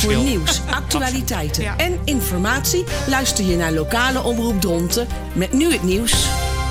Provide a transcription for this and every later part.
Voor nieuws, actualiteiten en informatie luister je naar lokale omroep Dronten met nu het nieuws.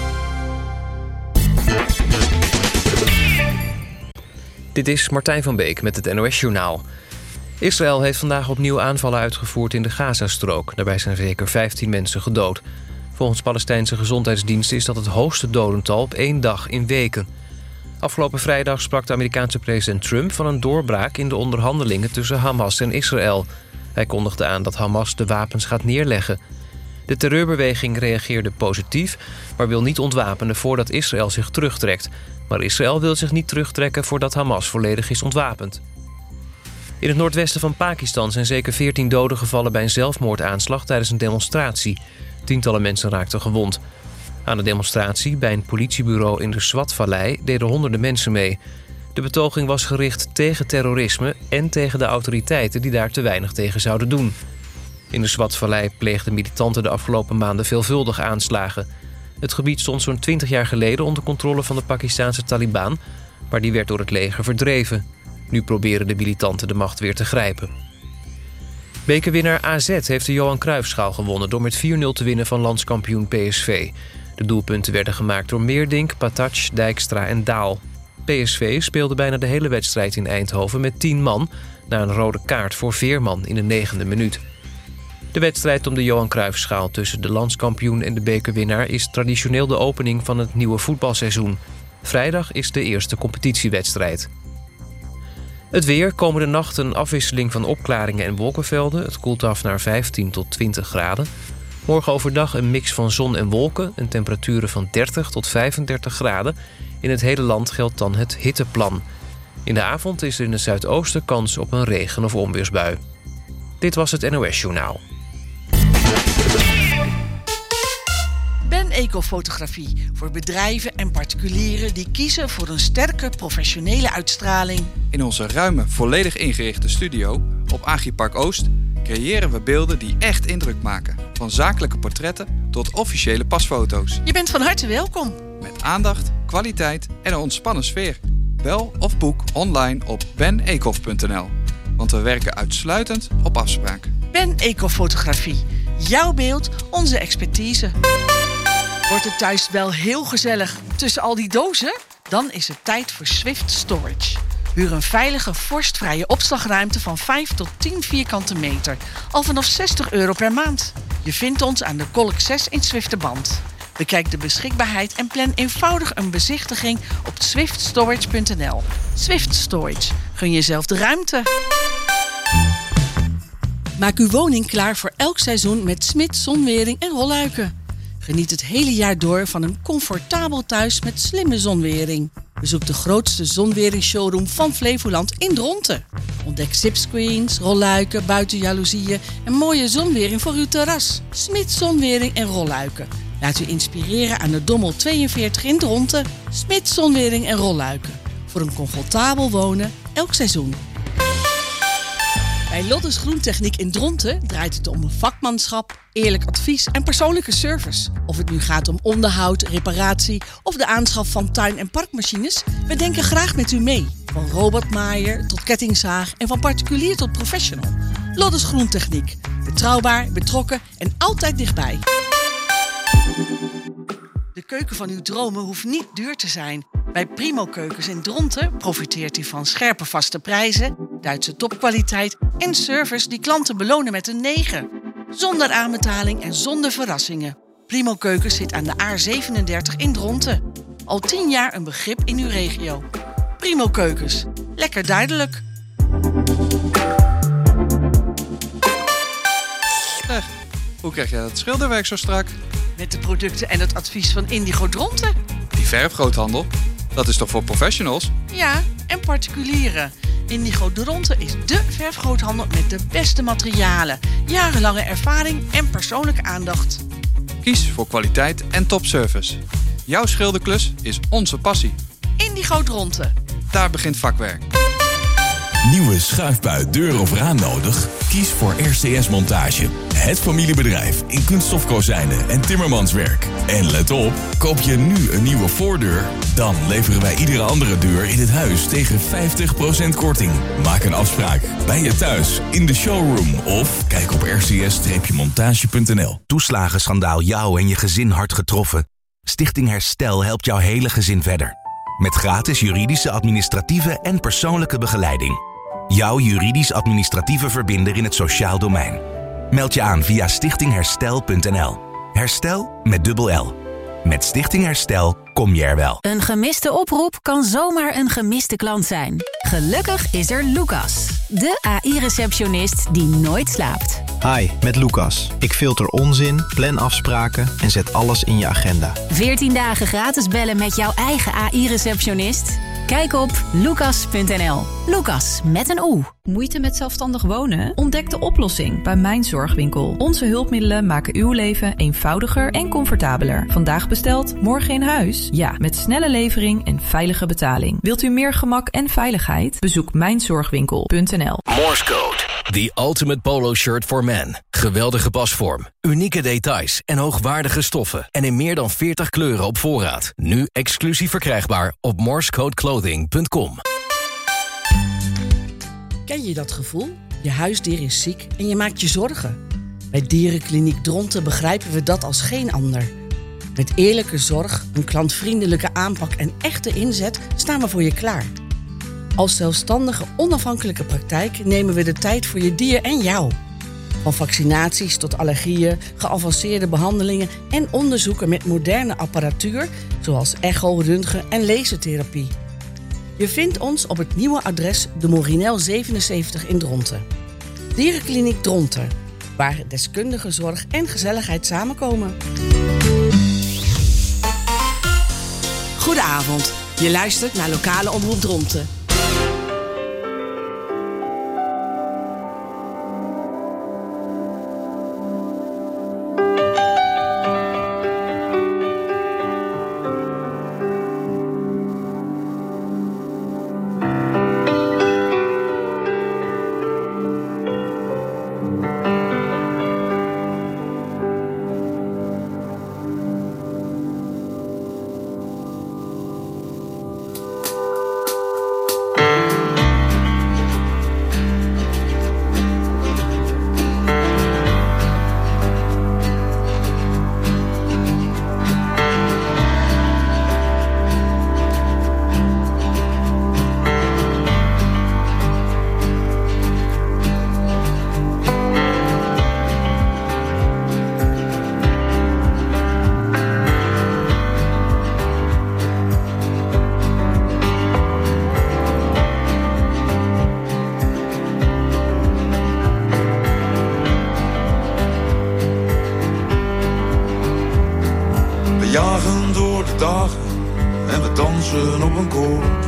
Dit is Martijn van Beek met het NOS-journaal. Israël heeft vandaag opnieuw aanvallen uitgevoerd in de Gazastrook. Daarbij zijn zeker 15 mensen gedood. Volgens Palestijnse gezondheidsdiensten is dat het hoogste dodental op 1 dag in weken. Afgelopen vrijdag sprak de Amerikaanse president Trump van een doorbraak in de onderhandelingen tussen Hamas en Israël. Hij kondigde aan dat Hamas de wapens gaat neerleggen. De terreurbeweging reageerde positief, maar wil niet ontwapenen voordat Israël zich terugtrekt. Maar Israël wil zich niet terugtrekken voordat Hamas volledig is ontwapend. In het noordwesten van Pakistan zijn zeker 14 doden gevallen bij een zelfmoordaanslag tijdens een demonstratie. Tientallen mensen raakten gewond. Aan de demonstratie bij een politiebureau in de Swat-vallei deden honderden mensen mee. De betoging was gericht tegen terrorisme en tegen de autoriteiten die daar te weinig tegen zouden doen. In de Swat-vallei pleegden militanten de afgelopen maanden veelvuldig aanslagen. Het gebied stond zo'n 20 jaar geleden onder controle van de Pakistanse Taliban, maar die werd door het leger verdreven. Nu proberen de militanten de macht weer te grijpen. Bekerwinnaar AZ heeft de Johan Cruijffschaal gewonnen door met 4-0 te winnen van landskampioen PSV. De doelpunten werden gemaakt door Meerdink, Patac, Dijkstra en Daal. PSV speelde bijna de hele wedstrijd in Eindhoven met 10 man na een rode kaart voor Veerman in de 9e minuut. De wedstrijd om de Johan Cruijffschaal tussen de landskampioen en de bekerwinnaar is traditioneel de opening van het nieuwe voetbalseizoen. Vrijdag is de eerste competitiewedstrijd. Het weer, komende nacht een afwisseling van opklaringen en wolkenvelden. Het koelt af naar 15 tot 20 graden. Morgen overdag een mix van zon en wolken en temperaturen van 30 tot 35 graden. In het hele land geldt dan het hitteplan. In de avond is er in het zuidoosten kans op een regen- of onweersbui. Dit was het NOS-journaal. Ben Ecofotografie voor bedrijven en particulieren die kiezen voor een sterke professionele uitstraling. In onze ruime, volledig ingerichte studio op Agripark Oost creëren we beelden die echt indruk maken. Van zakelijke portretten tot officiële pasfoto's. Je bent van harte welkom. Met aandacht, kwaliteit en een ontspannen sfeer. Bel of boek online op benecof.nl. Want we werken uitsluitend op afspraak. Ben Ecofotografie. Jouw beeld, onze expertise. Wordt het thuis wel heel gezellig tussen al die dozen? Dan is het tijd voor Swift Storage. Huur een veilige, vorstvrije opslagruimte van 5 tot 10 vierkante meter. Al vanaf €60 per maand. Je vindt ons aan de Kolk 6 in Zwifterband. Bekijk de beschikbaarheid en plan eenvoudig een bezichtiging op swiftstorage.nl. Swift Storage. Gun jezelf de ruimte. Maak uw woning klaar voor elk seizoen met Smit zonwering en rolluiken. Geniet het hele jaar door van een comfortabel thuis met slimme zonwering. Bezoek de grootste zonwering-showroom van Flevoland in Dronten. Ontdek zipscreens, rolluiken, buitenjaloezieën en mooie zonwering voor uw terras. Smit zonwering en rolluiken. Laat u inspireren aan de Dommel 42 in Dronten. Smit zonwering en rolluiken. Voor een comfortabel wonen elk seizoen. Bij Loddes Groentechniek in Dronten draait het om vakmanschap, eerlijk advies en persoonlijke service. Of het nu gaat om onderhoud, reparatie of de aanschaf van tuin- en parkmachines, we denken graag met u mee. Van robotmaaier tot kettingzaag en van particulier tot professional. Loddes Groentechniek. Betrouwbaar, betrokken en altijd dichtbij. De keuken van uw dromen hoeft niet duur te zijn. Bij Primo Keukens in Dronten profiteert u van scherpe vaste prijzen, Duitse topkwaliteit en service die klanten belonen met een 9. Zonder aanbetaling en zonder verrassingen. Primo Keukens zit aan de A37 in Dronten. Al 10 jaar een begrip in uw regio. Primo Keukens. Lekker duidelijk. Hoe krijg jij dat schilderwerk zo strak? Met de producten en het advies van Indigo Dronten. Die verfgroothandel, dat is toch voor professionals? Ja, en particulieren. Indigo Dronten is dé verfgroothandel met de beste materialen, jarenlange ervaring en persoonlijke aandacht. Kies voor kwaliteit en topservice. Jouw schilderklus is onze passie. Indigo Dronten. Daar begint vakwerk. Nieuwe schuifbui, deur of raam nodig? Kies voor RCS Montage. Het familiebedrijf in kunststofkozijnen en timmermanswerk. En let op, koop je nu een nieuwe voordeur? Dan leveren wij iedere andere deur in het huis tegen 50% korting. Maak een afspraak bij je thuis, in de showroom of kijk op rcs-montage.nl. Toeslagenschandaal jou en je gezin hard getroffen? Stichting Herstel helpt jouw hele gezin verder. Met gratis juridische, administratieve en persoonlijke begeleiding. Jouw juridisch-administratieve verbinder in het sociaal domein. Meld je aan via stichtingherstel.nl. Herstel met dubbel L. Met Stichting Herstel kom je er wel. Een gemiste oproep kan zomaar een gemiste klant zijn. Gelukkig is er Lucas, de AI-receptionist die nooit slaapt. Hi, met Lucas. Ik filter onzin, plan afspraken en zet alles in je agenda. 14 dagen gratis bellen met jouw eigen AI-receptionist? Kijk op lucas.nl. Lucas met een O. Moeite met zelfstandig wonen? Ontdek de oplossing bij Mijn Zorgwinkel. Onze hulpmiddelen maken uw leven eenvoudiger en comfortabeler. Vandaag besteld, morgen in huis? Ja, met snelle levering en veilige betaling. Wilt u meer gemak en veiligheid? Bezoek mijnzorgwinkel.nl. Morse Code. The ultimate polo shirt for men. Geweldige pasvorm, unieke details en hoogwaardige stoffen. En in meer dan 40 kleuren op voorraad. Nu exclusief verkrijgbaar op morsecodeclothing.com. Ken je dat gevoel? Je huisdier is ziek en je maakt je zorgen. Bij Dierenkliniek Dronten begrijpen we dat als geen ander. Met eerlijke zorg, een klantvriendelijke aanpak en echte inzet staan we voor je klaar. Als zelfstandige, onafhankelijke praktijk nemen we de tijd voor je dier en jou. Van vaccinaties tot allergieën, geavanceerde behandelingen en onderzoeken met moderne apparatuur, zoals echo, röntgen en lasertherapie. Je vindt ons op het nieuwe adres de Morinel 77 in Dronten. Dierenkliniek Dronten, waar deskundige zorg en gezelligheid samenkomen. Goedenavond. Je luistert naar Lokale Omroep Dronten. jagen door de dagen en we dansen op een koord.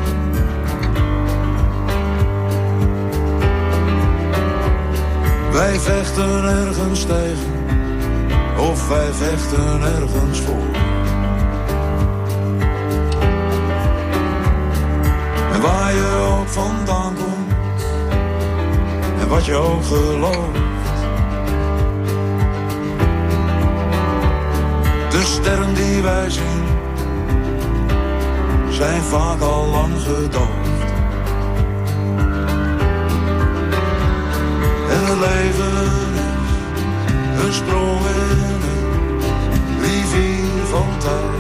Wij vechten ergens tegen, of wij vechten ergens voor. En waar je ook vandaan komt, en wat je ook gelooft. De sterren die wij zien, zijn vaak al lang gedoofd. En het leven is een sprong in een rivier van tijd.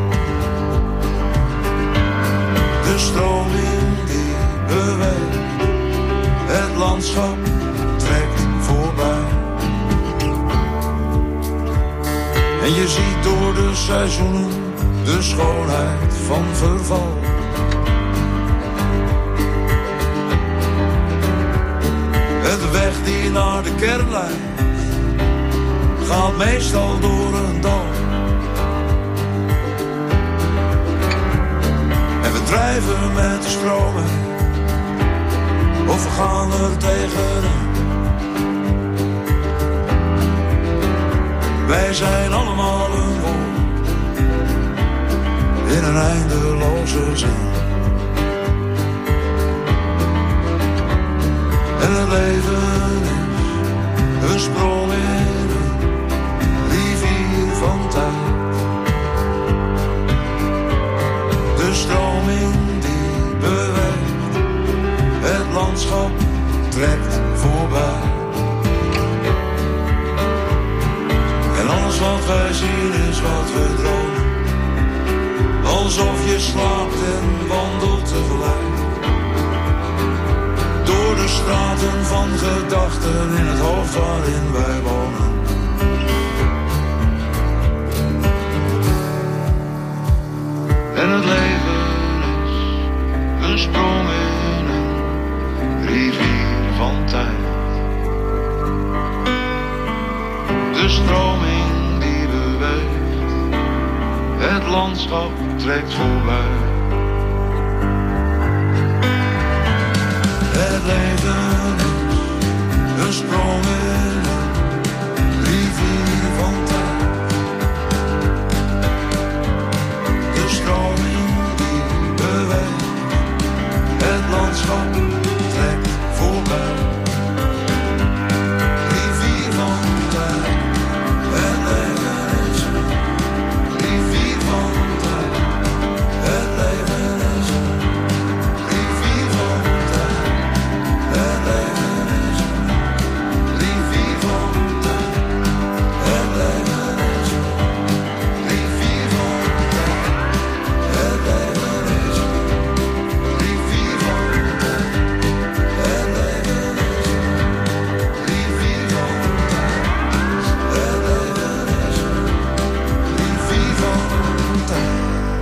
De stroming die beweegt, het landschap trekt voorbij. En je ziet door de seizoenen de schoonheid van verval. Het weg die naar de kern leidt, gaat meestal door een dal. En we drijven met de stromen, of we gaan er tegenaan. Wij zijn allemaal een woord in een eindeloze zin. is wat we dromen. Alsof je slaapt en wandelt tegelijk. Door de straten van gedachten in het hoofd waarin wij wonen. En het leven is een sprong in een rivier van tijd. De stroming die beweegt, het landschap trekt voorbij. Het leven is een sprong in een rivier van tijd. De stroming die beweegt, het landschap trekt voorbij. Rivier van tijd, het leven is een rivier van tijd. Het leven is een rivier van tijd. Het leven is een rivier van tijd. Het leven is een rivier van tijd. Het leven is een rivier van tijd. Het leven is een rivier van tijd. Het leven is een rivier van tijd.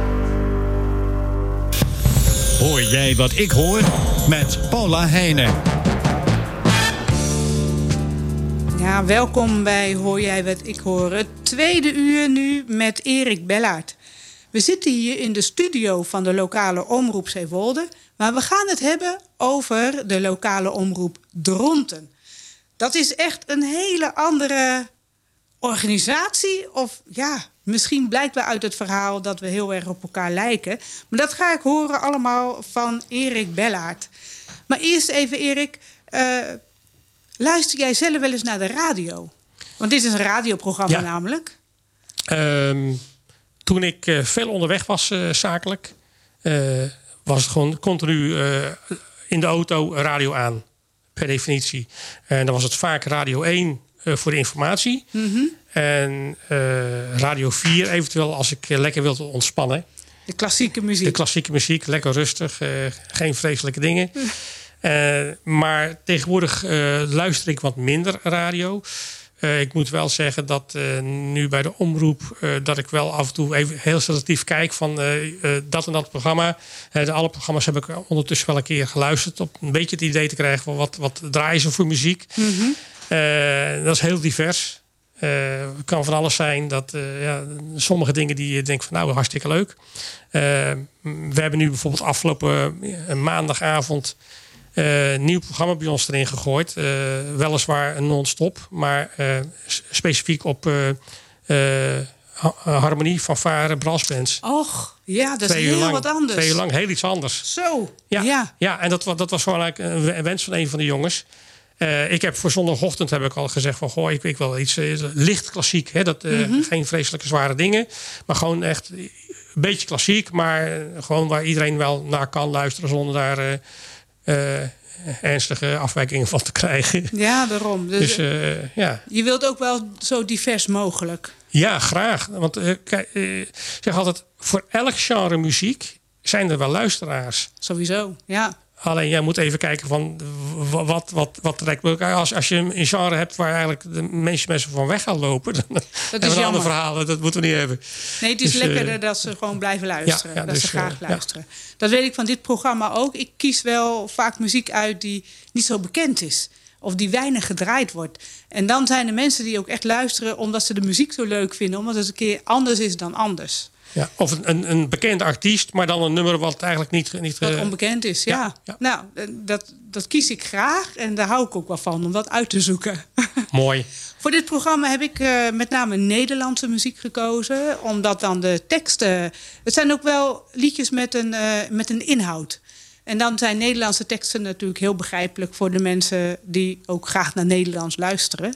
Hoor jij wat ik hoor? Met Paula Heijnen. Ja, welkom bij Hoor jij wat ik hoor. Het tweede uur nu met Erik Bellaert. We zitten hier in de studio van de lokale omroep Zeewolde. Maar we gaan het hebben over de lokale omroep Dronten. Dat is echt een hele andere organisatie. Of ja, misschien blijkt wel uit het verhaal dat we heel erg op elkaar lijken. Maar dat ga ik horen allemaal van Erik Bellaert. Maar eerst even, Erik, luister jij zelf wel eens naar de radio? Want dit is een radioprogramma namelijk. Toen ik veel onderweg was zakelijk, was het gewoon continu in de auto radio aan. Per definitie. En dan was het vaak Radio 1 voor de informatie. Mm-hmm. En Radio 4 eventueel als ik lekker wilde ontspannen. De klassieke muziek. De klassieke muziek, lekker rustig. Geen vreselijke dingen. Maar tegenwoordig luister ik wat minder radio. Ik moet wel zeggen dat nu bij de omroep dat ik wel af en toe even heel selectief kijk van dat en dat programma. Alle programma's heb ik ondertussen wel een keer geluisterd. Om een beetje het idee te krijgen van wat draaien ze voor muziek. Mm-hmm. Dat is heel divers. Het kan van alles zijn. Dat sommige dingen die je denkt van nou hartstikke leuk. We hebben nu bijvoorbeeld afgelopen maandagavond nieuw programma bij ons erin gegooid. Weliswaar een non-stop, maar specifiek op harmonie, fanfare, brassbands. Och, ja, dat is heel wat anders. 2 uur lang, heel iets anders. Zo, ja, en dat was gewoon eigenlijk een wens van een van de jongens. Ik heb voor zondagochtend heb ik al gezegd van goh, ik wil iets licht klassiek. Hè, geen vreselijke zware dingen, maar gewoon echt een beetje klassiek, maar gewoon waar iedereen wel naar kan luisteren zonder daar ernstige afwijkingen van te krijgen. Ja, daarom. Dus je wilt ook wel zo divers mogelijk. Ja, graag. Want ik zeg altijd, voor elk genre muziek zijn er wel luisteraars. Sowieso, ja. Alleen jij moet even kijken van wat trekt me. Als je een genre hebt waar eigenlijk de meeste mensen van weg gaan lopen, dan hebben we een ander verhaal. Dat moeten we niet hebben. Nee, het is lekkerder dat ze gewoon blijven luisteren. Dat ze graag luisteren. Dat weet ik van dit programma ook. Ik kies wel vaak muziek uit die niet zo bekend is. Of die weinig gedraaid wordt. En dan zijn er mensen die ook echt luisteren omdat ze de muziek zo leuk vinden. Omdat het een keer anders is dan anders. Ja, of een bekende artiest, maar dan een nummer wat eigenlijk niet wat onbekend is, ja. Nou, dat kies ik graag en daar hou ik ook wel van, om dat uit te zoeken. Mooi. Voor dit programma heb ik met name Nederlandse muziek gekozen, omdat dan de teksten... Het zijn ook wel liedjes met een inhoud. En dan zijn Nederlandse teksten natuurlijk heel begrijpelijk voor de mensen die ook graag naar Nederlands luisteren.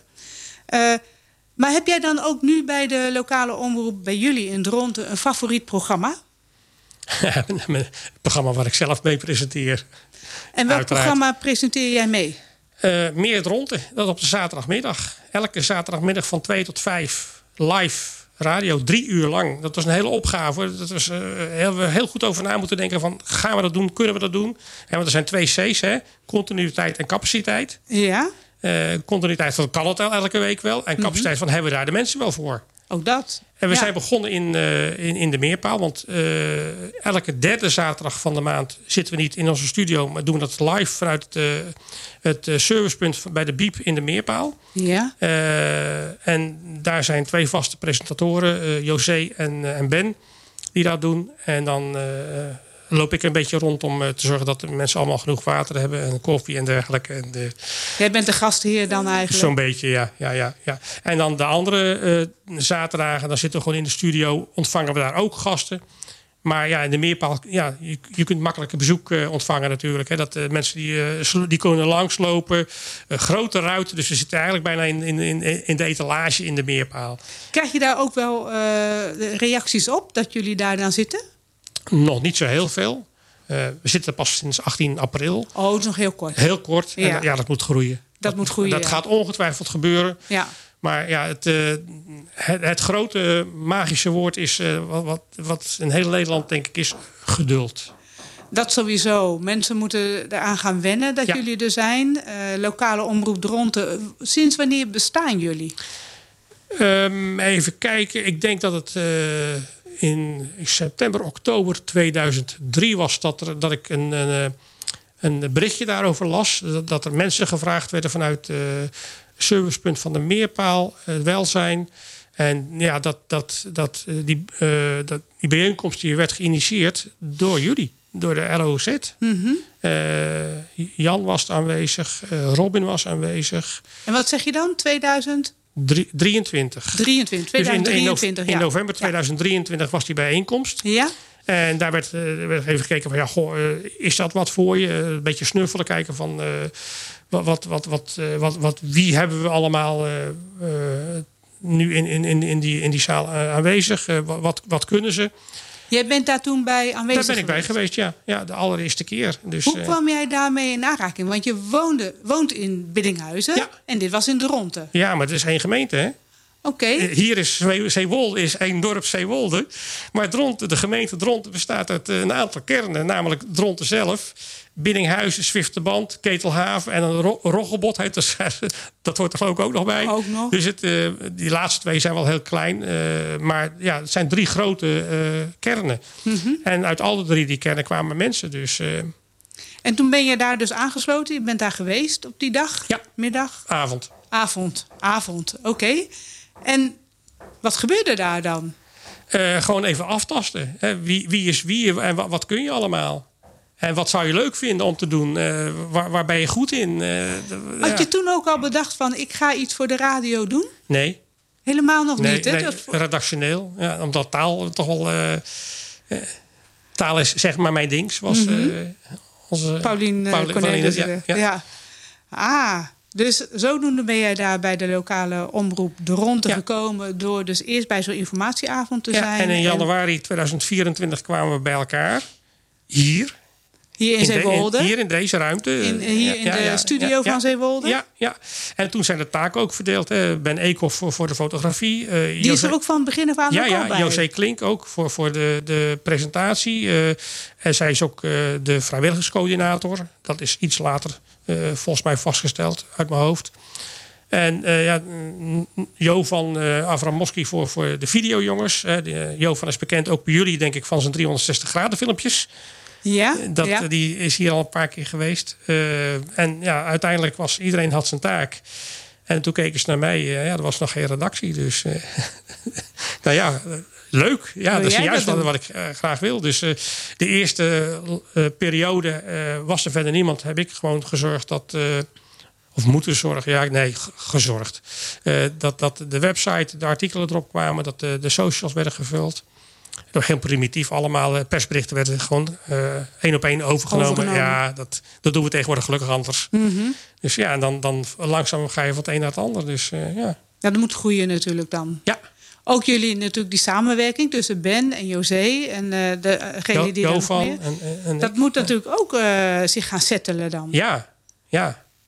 Maar heb jij dan ook nu bij de lokale omroep bij jullie in Dronten een favoriet programma? Het programma waar ik zelf mee presenteer. En welk programma presenteer jij mee? Meer Dronten, dat op de zaterdagmiddag. Elke zaterdagmiddag van 2 tot 5 live radio 3 uur lang. Dat was een hele opgave. Dat was heel goed over na moeten denken van... gaan we dat doen? Kunnen we dat doen? Want er zijn 2 C's, hè? Continuïteit en capaciteit. Ja. Continuïteit van kan het elke week wel. En capaciteit van hebben we daar de mensen wel voor. Ook dat. En we zijn begonnen in de Meerpaal. Want elke 3e zaterdag van de maand zitten we niet in onze studio... maar doen we dat live vanuit het servicepunt bij de Biep in de Meerpaal. Ja. En daar zijn 2 vaste presentatoren, José en Ben, die dat doen. En dan loop ik een beetje rond om te zorgen dat de mensen allemaal genoeg water hebben... en koffie en dergelijke. Jij bent de gastheer dan eigenlijk? Zo'n beetje, ja. En dan de andere zaterdagen, dan zitten we gewoon in de studio... ontvangen we daar ook gasten. Maar ja, in de Meerpaal, ja, je kunt makkelijk een bezoek ontvangen natuurlijk. Hè. Dat mensen die kunnen langslopen. Grote ruiten, dus we zitten eigenlijk bijna in de etalage in de Meerpaal. Krijg je daar ook wel reacties op, dat jullie daar dan zitten? Nog niet zo heel veel. We zitten pas sinds 18 april. Oh, dat is nog heel kort. Heel kort. Ja. En, dat moet groeien. Dat moet groeien. Dat gaat ongetwijfeld gebeuren. Ja. Maar ja, het grote magische woord is... wat in heel Nederland denk ik is geduld. Dat sowieso. Mensen moeten eraan gaan wennen dat jullie er zijn. Lokale omroep Dronten. Sinds wanneer bestaan jullie? Even kijken. Ik denk dat het... in september, oktober 2003 was dat ik een berichtje daarover las. Dat er mensen gevraagd werden vanuit servicepunt van de Meerpaal, welzijn. En ja, die bijeenkomst die werd geïnitieerd door jullie, door de LOZ. Mm-hmm. Jan was aanwezig, Robin was aanwezig. En wat zeg je dan? 2023. 2023, in november 2023 was die bijeenkomst. Ja. En daar werd even gekeken van is dat wat voor je? Een beetje snuffelen, kijken van wie hebben we allemaal nu in die zaal aanwezig? Wat kunnen ze? Jij bent daar toen bij aanwezig? Daar ben ik bij geweest, ja. Ja, de allereerste keer. Dus, hoe kwam jij daarmee in aanraking? Want je woont in Biddinghuizen en dit was in Dronten. Ja, maar het is 1 gemeente, hè? Oké. Hier is Zeewolde, is 1 dorp Zeewolde. Maar Dronten, de gemeente Dronten bestaat uit een aantal kernen. Namelijk Dronten zelf, Biddinghuizen, Zwifterband, Ketelhaven en een Roggebot. Dat hoort er geloof ik ook nog bij. Ook nog. Dus die laatste 2 zijn wel heel klein. Maar ja, het zijn 3 grote kernen. Mm-hmm. En uit alle 3 die kernen kwamen mensen. Dus, en toen ben je daar dus aangesloten? Je bent daar geweest op die dag? Ja. Middag? Avond. Oké. En wat gebeurde daar dan? Gewoon even aftasten. Hè? Wie is wie en wat kun je allemaal? En wat zou je leuk vinden om te doen? Waar ben je goed in? Had je toen ook al bedacht van ik ga iets voor de radio doen? Nee. Helemaal nog niet? Hè? Nee, redactioneel. Ja, omdat taal toch wel... taal is zeg maar mijn ding. Zoals onze Pauline Cornelis. Ja. Dus zodoende ben jij daar bij de lokale omroep Dronten gekomen... door dus eerst bij zo'n informatieavond te zijn. En in januari 2024 kwamen we bij elkaar. Hier in Zeewolde? Hier in deze ruimte. Hier in de studio van Zeewolde? Ja. En toen zijn de taken ook verdeeld. Ben Eekhoff voor de fotografie. Die is er ook van het begin af aan ook bij? José Klink ook voor de presentatie. En zij is ook de vrijwilligerscoördinator. Dat is iets later volgens mij vastgesteld uit mijn hoofd. En Jo van Avram Moski voor de videojongens. Jo van is bekend ook bij jullie, denk ik, van zijn 360 graden filmpjes. Ja, Die is hier al een paar keer geweest. En ja, uiteindelijk was iedereen had zijn taak. En toen keken ze naar mij. Er was nog geen redactie. Dus nou ja, leuk. Ja, dat is juist wat ik graag wil. Dus de eerste periode was er verder niemand. Heb ik gewoon gezorgd dat... of moeten zorgen. Gezorgd. Dat de website, de artikelen erop kwamen. Dat de socials werden gevuld. Door heel primitief allemaal. Persberichten werden gewoon 1 op 1 overgenomen. Ja, dat doen we tegenwoordig gelukkig anders. Mm-hmm. Dus ja, en dan langzaam ga je van het een naar het ander. Dus ja, dat moet groeien natuurlijk dan. Ja. Ook jullie natuurlijk die samenwerking tussen Ben en José en degene die Jo er van nog meer. Dat moet natuurlijk ook zich gaan settelen dan. Ja.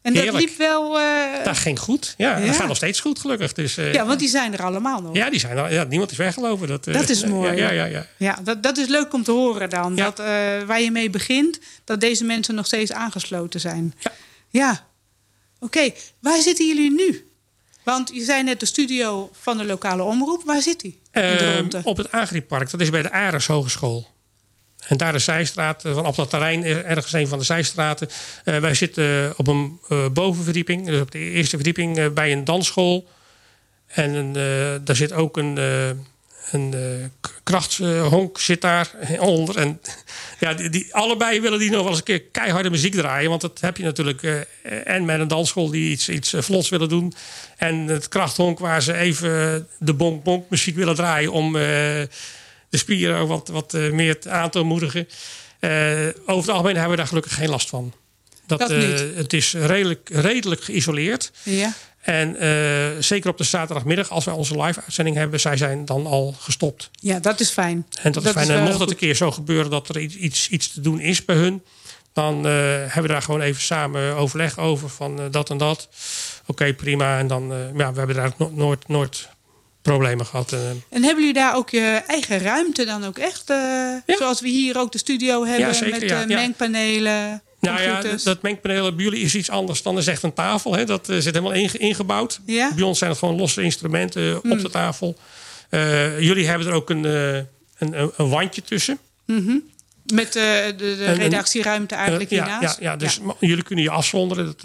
En dat liep wel... Dat ging goed. Ja, dat gaat nog steeds goed, gelukkig. Dus, ja, want die zijn er allemaal nog. Ja, die zijn er. Ja, niemand is weggelopen. Dat is mooi. Ja, dat is leuk om te horen dan. Ja. Dat waar je mee begint, dat deze mensen nog steeds aangesloten zijn. Ja. Oké, waar zitten jullie nu? Want je zei net de studio van de lokale omroep. Waar zit die? Op het Agripark. Dat is bij de Ares Hogeschool. En daar de zijstraat, op dat terrein, ergens een van de zijstraten. Wij zitten op een bovenverdieping, dus op de eerste verdieping, bij een dansschool. En daar zit ook een krachtshonk zit daar onder. En ja, allebei willen die nog wel eens een keer keiharde muziek draaien. Want dat heb je natuurlijk. En met een dansschool die iets vlots willen doen. En het krachthonk waar ze even de bonk-bonk muziek willen draaien om... de spieren wat meer aan te moedigen. Over het algemeen hebben we daar gelukkig geen last van. Dat niet. Het is redelijk geïsoleerd. Ja. En zeker op de zaterdagmiddag, als wij onze live-uitzending hebben... zij zijn dan al gestopt. Ja, dat is fijn. En dat is fijn. En mocht het een keer zo gebeuren dat er iets te doen is bij hun... dan hebben we daar gewoon even samen overleg over van dat en dat. Oké, prima. En dan, we hebben daar nooit problemen gehad. En hebben jullie daar ook je eigen ruimte dan ook echt? Zoals we hier ook de studio hebben, ja, zeker, met mengpanelen, computers. Dat mengpaneel bij jullie is iets anders dan is echt een tafel. Hè? Dat zit helemaal ingebouwd. Ja? Bij ons zijn het gewoon losse instrumenten op de tafel. Jullie hebben er ook een wandje tussen. Mm-hmm. Met de redactieruimte eigenlijk hiernaast. Ja, dus jullie kunnen je afzonderen.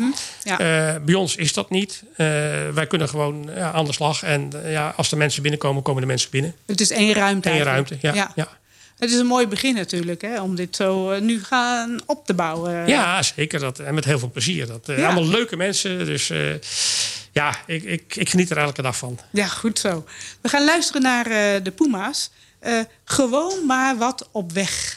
Bij ons is dat niet. Wij kunnen gewoon aan de slag. En als de mensen binnenkomen, komen de mensen binnen. Het is één ruimte. Eén ruimte, ja. Het is een mooi begin natuurlijk, hè, om dit zo nu gaan op te bouwen. Ja, zeker. En met heel veel plezier. Allemaal leuke mensen. Dus ik geniet er elke dag van. Ja, goed zo. We gaan luisteren naar de Puma's. Gewoon maar wat op weg.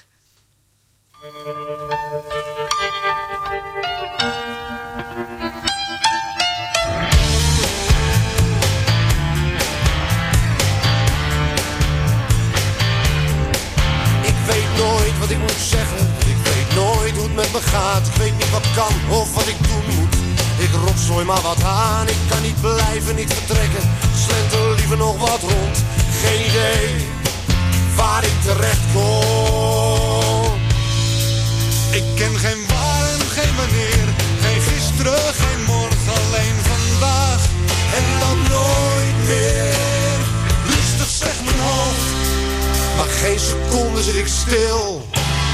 Ik weet nooit wat ik moet zeggen. Ik weet nooit hoe het met me gaat. Ik weet niet wat kan of wat ik doen moet. Ik rotzooi maar wat aan. Ik kan niet blijven, niet vertrekken. Slenter liever nog wat rond. Geen idee waar ik terecht kom. Ik ken geen waar en geen wanneer. Geen gisteren, geen morgen, alleen vandaag. En dan nooit meer. Rustig zegt mijn hoofd, maar geen seconde zit ik stil.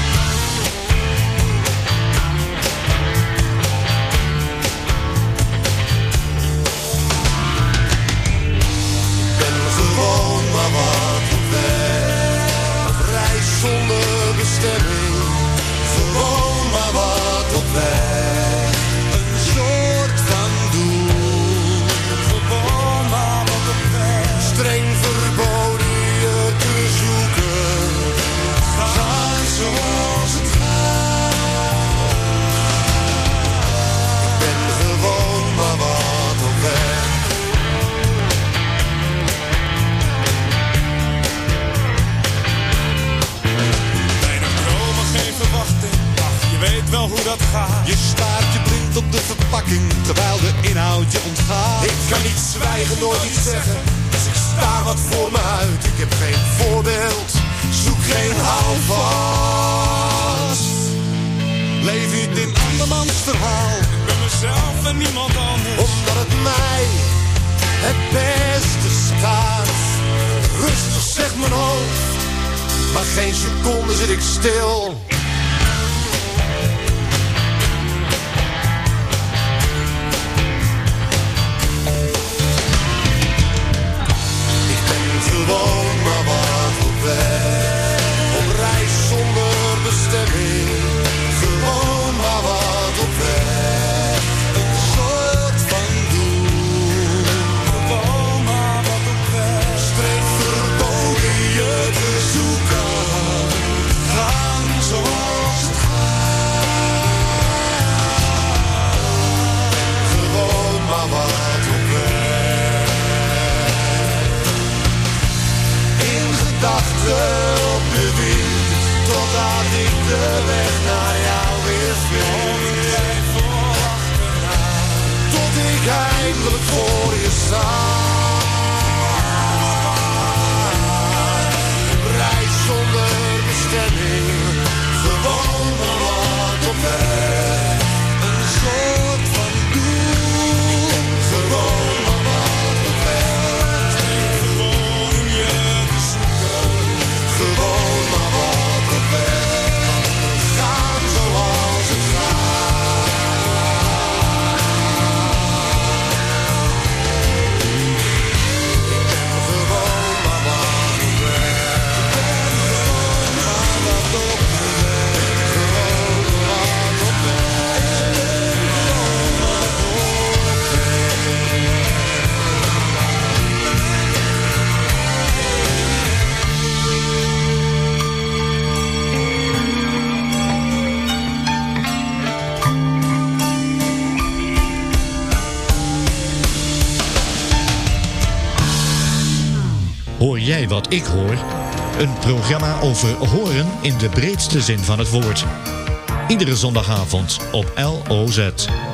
Ik ben gewoon maar wat op weg. Reis zonder bestemming. Gewoon maar wat op weg. Een soort van doel. Gewoon maar wat op weg. Streng verboden je te zoeken. Gaan zoals het gaat. Ik ben gewoon maar wat op weg. Weinig dromen, geen verwachting. Je weet wel hoe dat gaat. Je staart je blind op de verpakking, terwijl de inhoud je ontgaat. Ik kan niet zwijgen, nooit iets zeggen, dus ik sta wat voor me uit. Ik heb geen voorbeeld, zoek geen houvast. Leef niet in andermans verhaal. Ik ben mezelf en niemand anders. Omdat het mij het beste staat. Rustig zegt mijn hoofd, maar geen seconde zit ik stil. Gewoon maar wat op weg. Op reis zonder bestemming. Gewoon maar wat op weg. Een soort van doel. Gewoon maar wat op weg. Streng verboden je te zoeken. Gaan zoals het gaat. Gewoon maar wat op weg. Gedachten op de wind, totdat ik de weg naar jou weer vind. ik eindelijk voor je sta. Reis zonder bestemming, gewoon maar wat op weg. Een soort van doel, gewoon maar wat op weg. Gewoon je te zoeken, gewoon maar wat op weg. Gaan zoals het gaat. Ik ben gewoon maar wat op weg. Gewoon maar wat op weg. Gewoon maar wat op weg. Gewoon maar op Hoor jij wat ik hoor? Een programma over horen in de breedste zin van het woord. Iedere zondagavond op LOZ.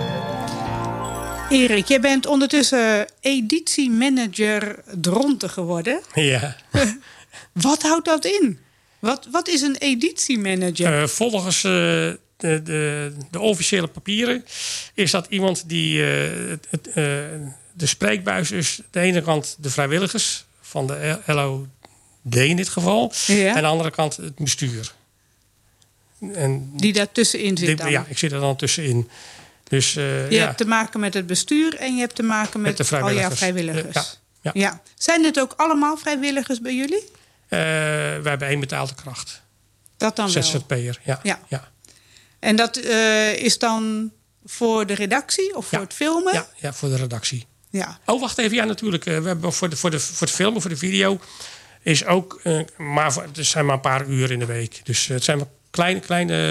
Erik, jij bent ondertussen editiemanager Dronten geworden. Ja. Wat houdt dat in? Wat is een editiemanager? Volgens de officiële papieren is dat iemand die de spreekbuis is. De ene kant de vrijwilligers van de LOD in dit geval. Ja. En aan de andere kant het bestuur. En die daar tussenin zit dan? Ja, ik zit er dan tussenin. Dus, je hebt te maken met het bestuur en je hebt te maken met de al jouw vrijwilligers. Ja. Zijn het ook allemaal vrijwilligers bij jullie? Wij hebben 1 betaalde kracht. Dat dan wel? ZZP'er, ja. En dat is dan voor de redactie of voor het filmen? Ja, voor de redactie. Ja. Oh, wacht even. Ja, natuurlijk. We hebben voor het filmen, voor de video... is ook... het zijn maar een paar uur in de week. Dus het zijn maar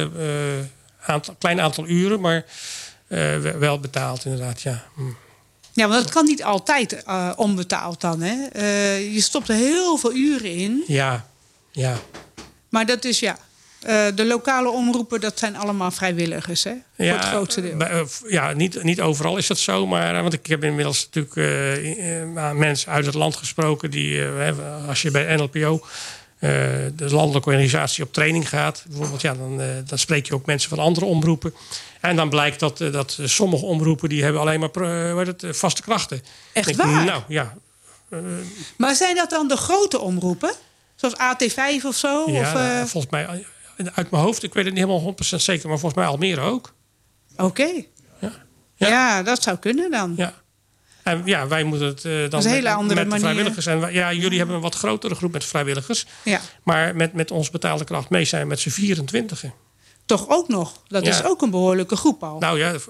klein aantal uren... maar wel betaald inderdaad, ja. Ja, want dat kan niet altijd onbetaald dan, hè? Je stopt er heel veel uren in. Ja. Maar dat is de lokale omroepen, dat zijn allemaal vrijwilligers, hè? Voor het grootste deel. Niet overal is dat zo. Maar, want ik heb inmiddels natuurlijk mensen uit het land gesproken... die, als je bij NLPO, de landelijke organisatie, op training gaat... bijvoorbeeld, dan spreek je ook mensen van andere omroepen. En dan blijkt dat sommige omroepen... die hebben alleen maar vaste krachten. Echt waar? Nou, ja. Maar zijn dat dan de grote omroepen? Zoals AT5 of zo? Ja, volgens mij... Uit mijn hoofd, ik weet het niet helemaal 100% zeker... maar volgens mij Almere ook. Oké. Ja, dat zou kunnen dan. Ja. En wij moeten het dan dat is een hele andere met de vrijwilligers. En jullie hebben een wat grotere groep met vrijwilligers. Ja. Maar met ons betaalde kracht mee zijn met z'n 24. Toch ook nog? Dat is ook een behoorlijke groep al. Nou ja,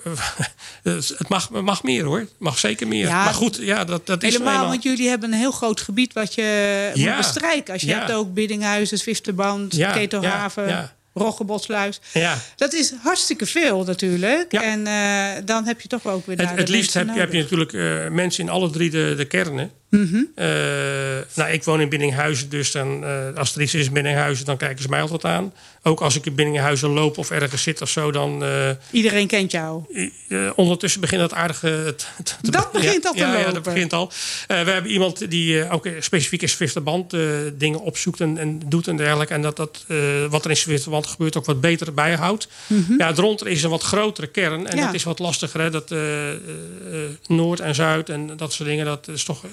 het mag meer hoor. Het mag zeker meer. Ja, maar goed, dat is helemaal. Want jullie hebben een heel groot gebied wat je moet bestrijken. Als je hebt ook Biddinghuizen, Zwifterband, Ketelhaven, Roggebotsluis. Ja. Dat is hartstikke veel natuurlijk. Ja. En dan heb je toch ook weer daar het liefst heb je natuurlijk mensen in alle 3 de kernen. Mm-hmm. Ik woon in Biddinghuizen, dus dan, als er iets is in Biddinghuizen... dan kijken ze mij altijd aan. Ook als ik in Biddinghuizen loop of ergens zit of zo, dan... Iedereen kent jou? Ondertussen begint dat aardig... dat begint al te lopen? Ja, dat begint al. We hebben iemand die ook specifiek in Zwifterband dingen opzoekt en doet en dergelijke. En wat er in Zwifterband gebeurt ook wat beter bijhoudt. Mm-hmm. Ja, Dronten is een wat grotere kern. En dat is wat lastiger. Hè? Dat Noord en Zuid en dat soort dingen, dat is toch...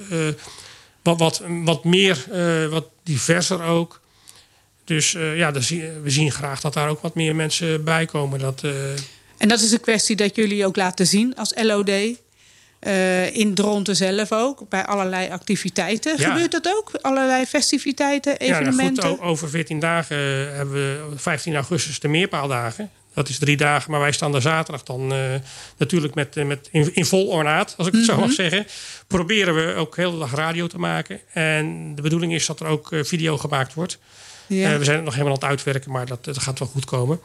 wat meer, wat diverser ook. Dus we zien graag dat daar ook wat meer mensen bij komen. En dat is een kwestie dat jullie ook laten zien als LOD. In Dronten zelf ook, bij allerlei activiteiten. Ja. Gebeurt dat ook? Allerlei festiviteiten, evenementen? Ja, goed, over 14 dagen hebben we 15 augustus de meerpaaldagen. Dat is 3 dagen, maar wij staan er zaterdag dan natuurlijk in vol ornaat, als ik het zo mag zeggen. Proberen we ook heel de dag radio te maken. En de bedoeling is dat er ook video gemaakt wordt. Ja. We zijn het nog helemaal aan het uitwerken, maar dat gaat wel goed komen.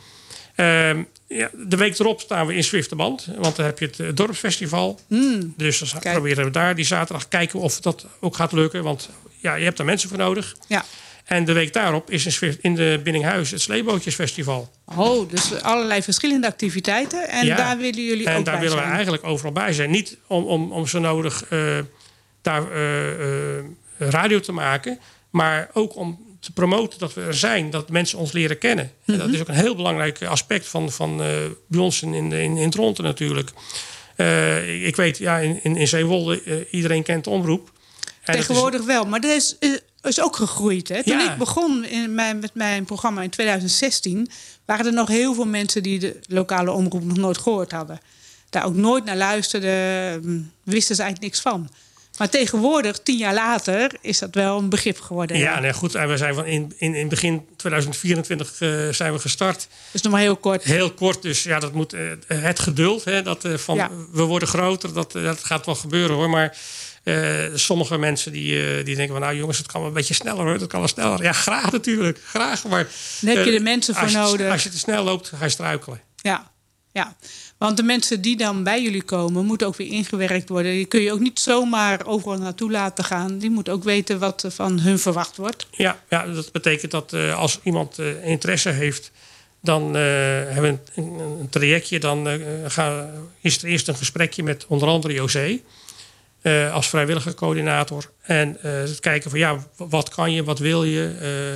De week erop staan we in Zwifterband. Want dan heb je het dorpsfestival. Dus dan proberen we daar die zaterdag kijken of dat ook gaat lukken. Want je hebt daar mensen voor nodig. Ja. En de week daarop is in de Binninghuis het Sleebootjesfestival. Oh, dus allerlei verschillende activiteiten. En daar willen jullie ook bij zijn. En daar willen we eigenlijk overal bij zijn. Niet om zo nodig daar radio te maken, maar ook om te promoten dat we er zijn, dat mensen ons leren kennen. En dat is ook een heel belangrijk aspect van bij ons in Dronten natuurlijk. Ik weet, in Zeewolde, iedereen kent de omroep. En tegenwoordig wel, maar dat is ook gegroeid. Hè? Toen ik begon met mijn programma in 2016... waren er nog heel veel mensen die de lokale omroep nog nooit gehoord hadden. Daar ook nooit naar luisterden, wisten ze eigenlijk niks van. Maar tegenwoordig, 10 jaar later, is dat wel een begrip geworden. Ja, nee, goed. En we zijn in begin 2024 zijn we gestart. Dus nog maar heel kort. Heel kort, dus ja, dat moet het geduld. Hè, we worden groter, dat gaat wel gebeuren hoor. Maar sommige mensen die denken van, nou jongens, het kan wel een beetje sneller hoor. Dat kan wel sneller. Ja, graag natuurlijk. Graag. Maar daar heb je de mensen voor nodig. Als je te snel loopt, ga je struikelen. Ja. Want de mensen die dan bij jullie komen, moeten ook weer ingewerkt worden. Die kun je ook niet zomaar overal naartoe laten gaan. Die moeten ook weten wat van hun verwacht wordt. Ja, dat betekent dat als iemand interesse heeft, dan hebben we een trajectje. Dan is er eerst een gesprekje met onder andere José als vrijwillige coördinator. En kijken van wat kan je, wat wil je.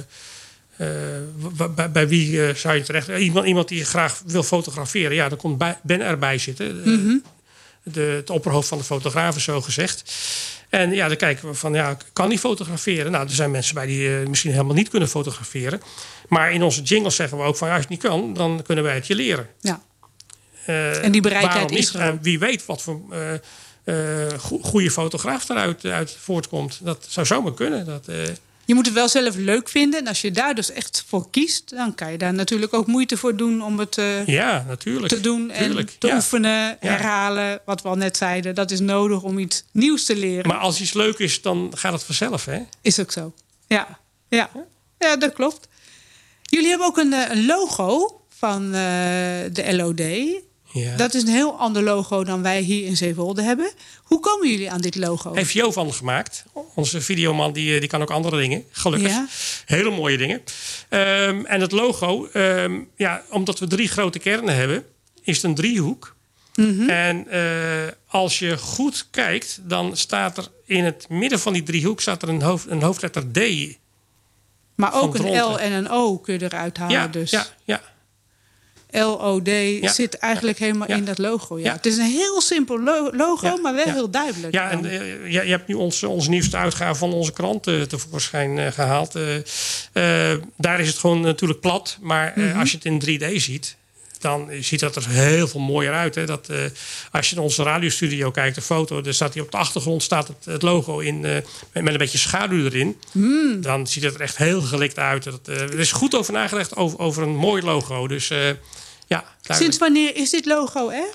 Bij wie zou je terecht? Iemand die graag wil fotograferen. Ja, dan komt Ben erbij zitten. Het opperhoofd van de fotografen, zo gezegd. En dan kijken we van, kan die fotograferen? Nou, er zijn mensen bij die misschien helemaal niet kunnen fotograferen. Maar in onze jingles zeggen we ook van, als je het niet kan, dan kunnen wij het je leren. Ja. En die bereidheid is er. En wie weet wat voor goede fotograaf eruit voortkomt. Dat zou zomaar kunnen. Je moet het wel zelf leuk vinden. En als je daar dus echt voor kiest, dan kan je daar natuurlijk ook moeite voor doen om het te doen en te oefenen, herhalen. Wat we al net zeiden, dat is nodig om iets nieuws te leren. Maar als iets leuk is, dan gaat het vanzelf, hè? Is ook zo. Ja, dat klopt. Jullie hebben ook een logo van de LOD. Ja. Dat is een heel ander logo dan wij hier in Zeewolde hebben. Hoe komen jullie aan dit logo? Heeft Jo van gemaakt. Onze videoman die kan ook andere dingen. Gelukkig. Ja. Hele mooie dingen. En het logo, omdat we 3 grote kernen hebben, is het een driehoek. Mm-hmm. En als je goed kijkt, dan staat er in het midden van die driehoek staat er een hoofdletter D. Maar ook een L en een O kun je eruit halen. Ja. LOD zit eigenlijk helemaal in dat logo. Ja. Het is een heel simpel logo, maar wel heel duidelijk. Ja, en je hebt nu onze nieuwste uitgave van onze krant tevoorschijn gehaald. Daar is het gewoon natuurlijk plat. Maar als je het in 3D ziet, dan ziet dat er heel veel mooier uit. Hè? Als je in onze radiostudio kijkt, de foto, dan staat hier op de achtergrond staat het logo in met een beetje schaduw erin. Dan ziet het er echt heel gelikt uit. Er is goed over nagedacht over een mooi logo. Dus sinds wanneer is dit logo er?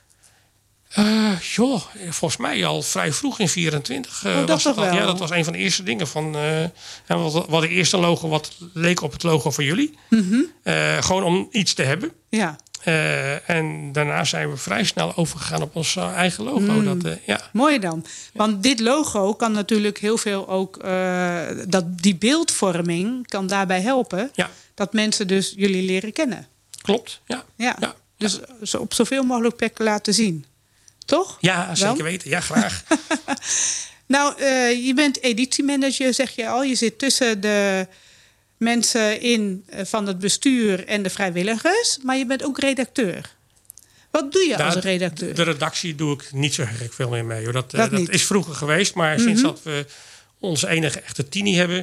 Volgens mij al vrij vroeg in 24. Dat toch wel? Ja, dat was een van de eerste dingen van. We hadden eerst een logo wat leek op het logo van jullie. Mm-hmm. Gewoon om iets te hebben. Ja. En daarna zijn we vrij snel overgegaan op ons eigen logo. Mooi dan. Want dit logo kan natuurlijk heel veel ook. Die beeldvorming kan daarbij helpen. Ja. Dat mensen dus jullie leren kennen. Klopt, ja. Dus op zoveel mogelijk plekken laten zien. Toch? Ja, zeker weten. Ja, graag. Nou, je bent editiemanager, zeg je al. Je zit tussen de mensen van het bestuur en de vrijwilligers. Maar je bent ook redacteur. Wat doe je als redacteur? De redactie doe ik niet zo gek veel meer mee. Hoor. Dat is vroeger geweest. Maar sinds dat we onze enige echte tini hebben,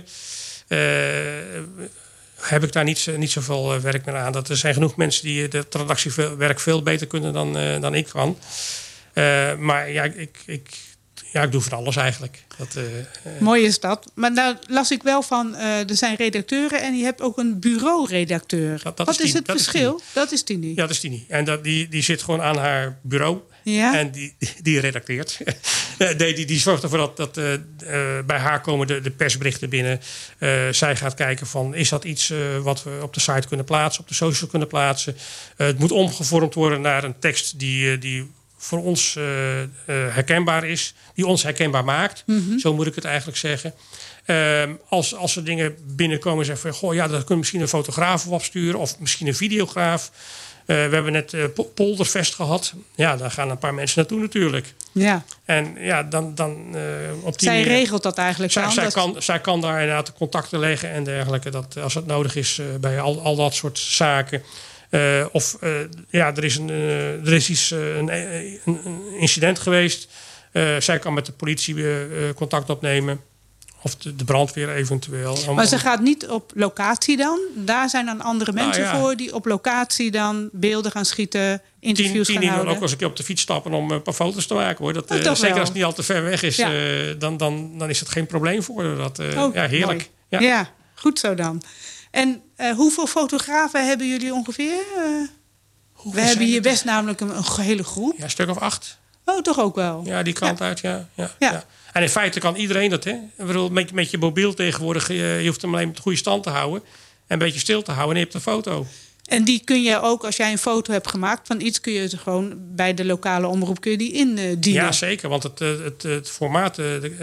heb ik daar niet zoveel werk meer aan. Er zijn genoeg mensen die het redactiewerk veel beter kunnen dan ik kan. Maar ik doe van alles eigenlijk. Mooi is dat. Maar nou las ik wel van, er zijn redacteuren en je hebt ook een bureauredacteur. Wat is het verschil? Dat is Tini. Ja, dat is Tini. En die zit gewoon aan haar bureau. Ja? En die redacteert. Die zorgt ervoor dat bij haar komen de persberichten binnen. Zij gaat kijken van, is dat iets wat we op de site kunnen plaatsen, op de social kunnen plaatsen. Het moet omgevormd worden naar een tekst die voor ons herkenbaar is. Die ons herkenbaar maakt. Mm-hmm. Zo moet ik het eigenlijk zeggen. Als er dingen binnenkomen en zeggen van... Goh, ja, daar kun je misschien een fotograaf op opsturen. Of misschien een videograaf. We hebben net Polderfest gehad. Ja, daar gaan een paar mensen naartoe natuurlijk. Ja. En ja, dan op die zij manier, regelt dat eigenlijk zij kan daar inderdaad de contacten leggen en dergelijke. Dat, als het nodig is bij al dat soort zaken. Er is een incident geweest. Zij kan met de politie contact opnemen. Of de brandweer eventueel. Maar ze gaat niet op locatie dan? Daar zijn dan andere mensen voor die op locatie dan beelden gaan schieten, interviews gaan houden? Ook als ik op de fiets stappen om een paar foto's te maken. Hoor. Zeker als het niet al te ver weg is, dan is het geen probleem voor haar. Heerlijk. Ja, goed zo dan. En hoeveel fotografen hebben jullie ongeveer? We hebben hier best namelijk een hele groep. Ja, een stuk of 8. Oh, toch ook wel? Ja, die kant uit, ja. En in feite kan iedereen dat, hè? Ik bedoel, met je mobiel tegenwoordig, je hoeft hem alleen met goede stand te houden. En een beetje stil te houden en je hebt een foto. En die kun je ook, als jij een foto hebt gemaakt van iets, kun je het gewoon bij de lokale omroep kun je die indienen. Ja, zeker. Want het formaat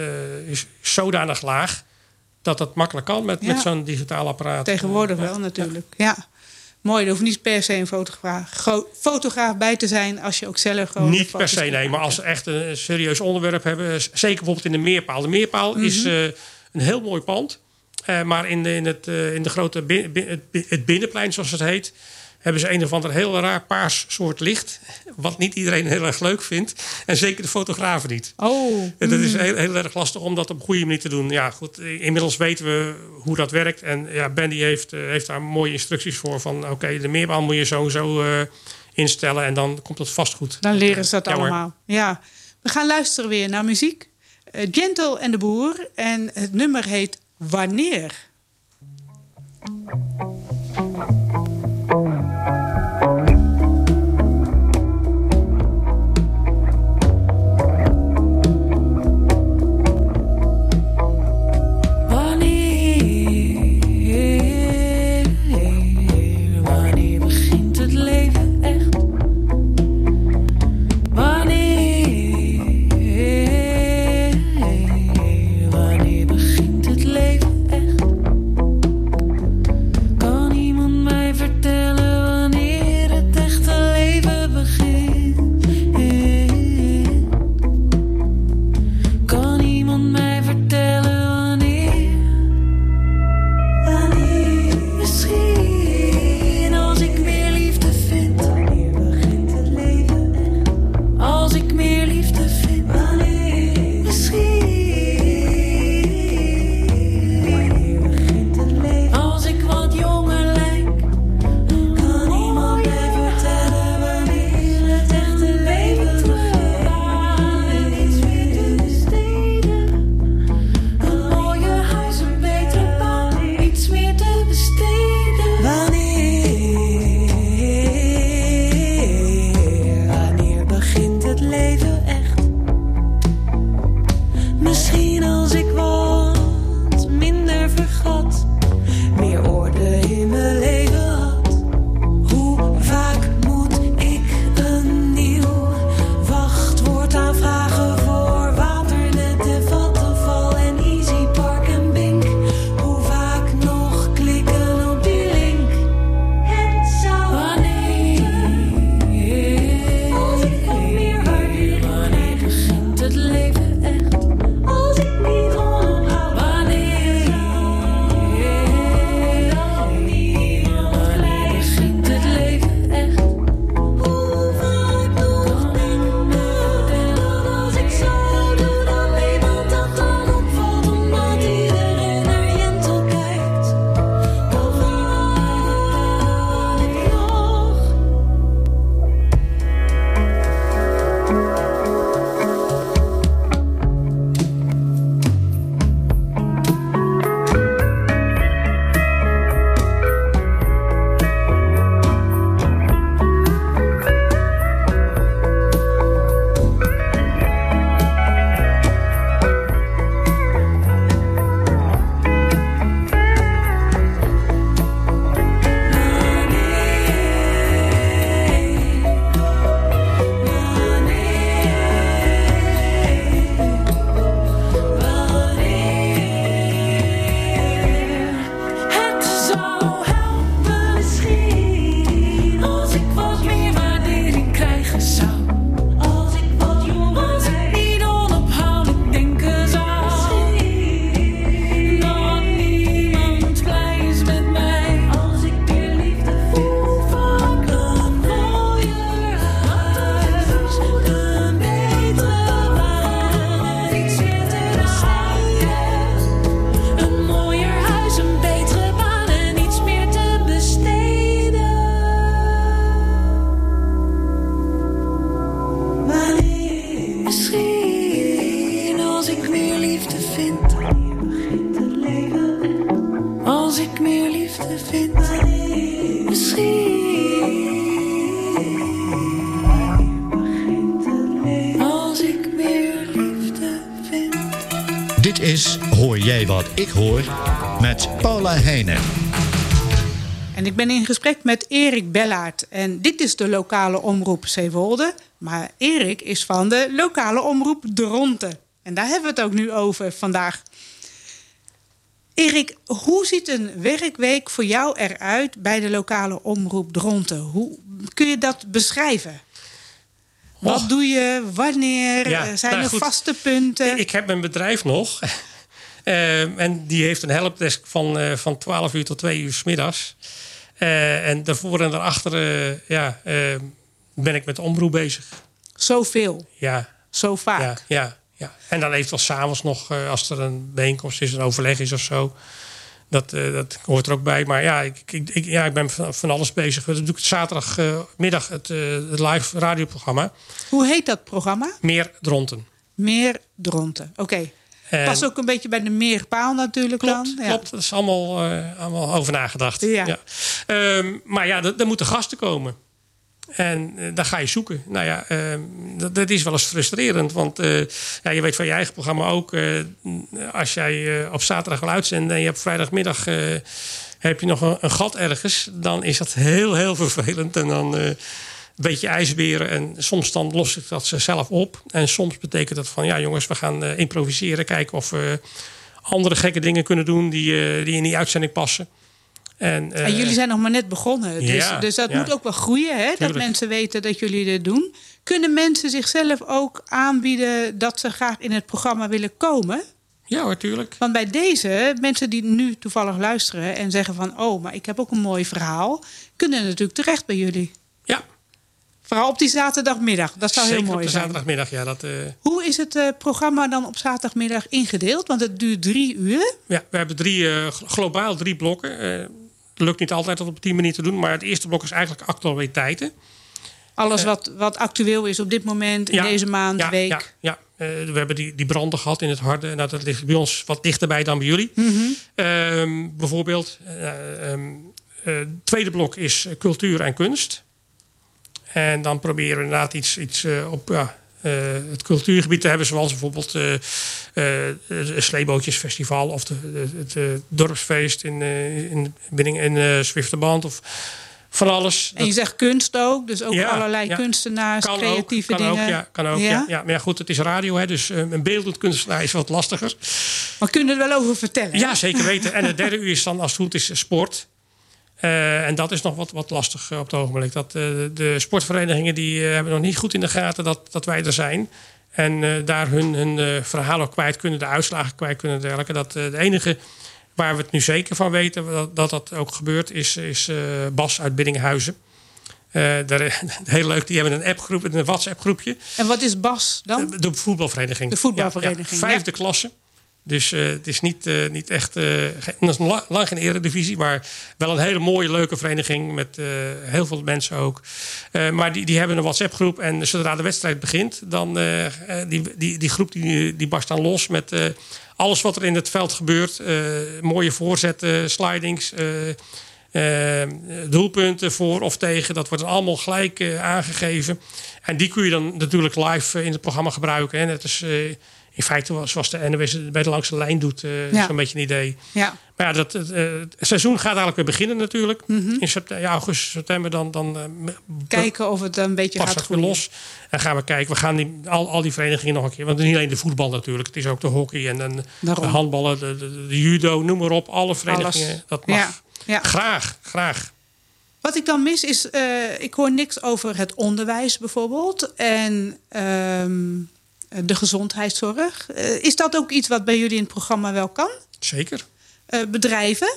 is zodanig laag dat dat makkelijk kan met zo'n digitaal apparaat. Tegenwoordig wel natuurlijk, ja. Mooi, er hoeft niet per se een fotograaf bij te zijn als je ook zelf gewoon... Niet per se, nee. Maar als ze echt een serieus onderwerp hebben... Zeker bijvoorbeeld in de Meerpaal. De Meerpaal is een heel mooi pand. Maar in de grote het binnenplein, zoals het heet... hebben ze een of ander heel raar paars soort licht. Wat niet iedereen heel erg leuk vindt. En zeker de fotografen niet. Oh. En dat is heel erg lastig om dat op een goede manier te doen. Ja, goed. Inmiddels weten we hoe dat werkt. En ja, Bandy heeft daar mooie instructies voor. Van oké, de meerbaan moet je sowieso instellen. En dan komt het vast goed. Dan leren ze dat allemaal. Ja. We gaan luisteren weer naar muziek. Gentle en de Boer. En het nummer heet Wanneer. Als ik ik meer liefde vind. Als ik meer liefde vind. Misschien. Als ik meer liefde vind. Dit is Hoor jij wat ik hoor met Paula Heijnen. En ik ben in gesprek met Erik Bellaert. En dit is de lokale omroep Zeewolde. Maar Erik is van de lokale omroep Dronten. En daar hebben we het ook nu over vandaag. Erik, hoe ziet een werkweek voor jou eruit bij de lokale omroep Dronten? Hoe kun je dat beschrijven? Wat doe je? Wanneer? Zijn er vaste punten? Ik heb mijn bedrijf nog. En die heeft een helpdesk van 12 uur tot 2 uur 's middags. En daarvoor en daarachter ben ik met de omroep bezig. Zoveel? Ja. Zo vaak? Ja. En dan eventueel 's avonds nog, als er een bijeenkomst is, een overleg is of zo. Dat hoort er ook bij. Maar ja, ik ben van alles bezig. We doen zaterdagmiddag het live radioprogramma. Hoe heet dat programma? Meer Dronten. Meer Dronten, oké. Past ook een beetje bij de Meerpaal natuurlijk. Klopt, dan. Klopt, dat is allemaal over nagedacht. Ja. Maar ja, er moeten gasten komen. En dan ga je zoeken. Nou ja, dat is wel eens frustrerend. Want je weet van je eigen programma ook. Als jij op zaterdag wil uitzenden en je hebt vrijdagmiddag heb je nog een gat ergens, dan is dat heel, heel vervelend. En dan een beetje ijsberen. En soms dan los ik dat ze zelf op. En soms betekent dat van, ja jongens, we gaan improviseren. Kijken of we andere gekke dingen kunnen doen die in die uitzending passen. En jullie zijn nog maar net begonnen. Dus dat moet ook wel groeien. Hè? Dat mensen weten dat jullie dit doen. Kunnen mensen zichzelf ook aanbieden dat ze graag in het programma willen komen? Ja hoor, tuurlijk. Want bij deze, mensen die nu toevallig luisteren en zeggen van, oh, maar ik heb ook een mooi verhaal, kunnen natuurlijk terecht bij jullie. Ja. Vooral op die zaterdagmiddag. Dat zou Zeker heel mooi zijn. Zeker op de zaterdagmiddag, ja. Hoe is het programma dan op zaterdagmiddag ingedeeld? Want het duurt 3 uur. Ja, we hebben globaal 3 blokken. Het lukt niet altijd dat op die manier te doen. Maar het eerste blok is eigenlijk actualiteiten. Alles wat actueel is op dit moment, in deze maand, week. Ja. We hebben die branden gehad in het Harde. Nou, dat ligt bij ons wat dichterbij dan bij jullie. Mm-hmm. Bijvoorbeeld. Het tweede blok is cultuur en kunst. En dan proberen we inderdaad iets op het cultuurgebied te hebben. Zoals bijvoorbeeld het Sleebootjesfestival. Of het dorpsfeest in Zwifterband. Of van alles. En je zegt kunst ook. Dus ook allerlei kunstenaars, creatieve dingen. Kan ook. Ja. Maar ja, goed, het is radio. Hè, dus een beeldend kunstenaar is wat lastiger. Maar kunnen we er wel over vertellen? Ja, zeker weten. En het derde uur is dan, als het goed is, sport. En dat is nog wat lastig op het ogenblik. De sportverenigingen die hebben nog niet goed in de gaten dat wij er zijn. En daar hun verhalen kwijt kunnen, de uitslagen kwijt kunnen en dergelijke. Dat de enige waar we het nu zeker van weten dat ook gebeurt, is Bas uit Biddinghuizen. Heel leuk, die hebben een appgroep, een WhatsApp-groepje. En wat is Bas dan? De voetbalvereniging. De voetbalvereniging. Ja, 5e klasse. Dus het is niet echt. Dat is lang geen eredivisie, maar wel een hele mooie, leuke vereniging met heel veel mensen ook. Maar die hebben een WhatsApp-groep en zodra de wedstrijd begint, dan die groep die barst dan los met alles wat er in het veld gebeurt. Mooie voorzetten, slidings, doelpunten voor of tegen. Dat wordt dan allemaal gelijk aangegeven. En die kun je dan natuurlijk live in het programma gebruiken. Hè. Dat is in feite zoals de NOS bij de langste lijn doet. Zo'n beetje een idee. Ja. Maar ja, het seizoen gaat eigenlijk weer beginnen natuurlijk. Mm-hmm. In augustus, september dan kijken of het een beetje gaat weer los. En gaan we kijken. We gaan al die verenigingen nog een keer. Want het is niet alleen de voetbal natuurlijk. Het is ook de hockey en de handballen, de judo, noem maar op. Alle verenigingen. Alles. Dat mag. Ja. Graag. Wat ik dan mis is, ik hoor niks over het onderwijs bijvoorbeeld. En de gezondheidszorg. Is dat ook iets wat bij jullie in het programma wel kan? Zeker. Bedrijven?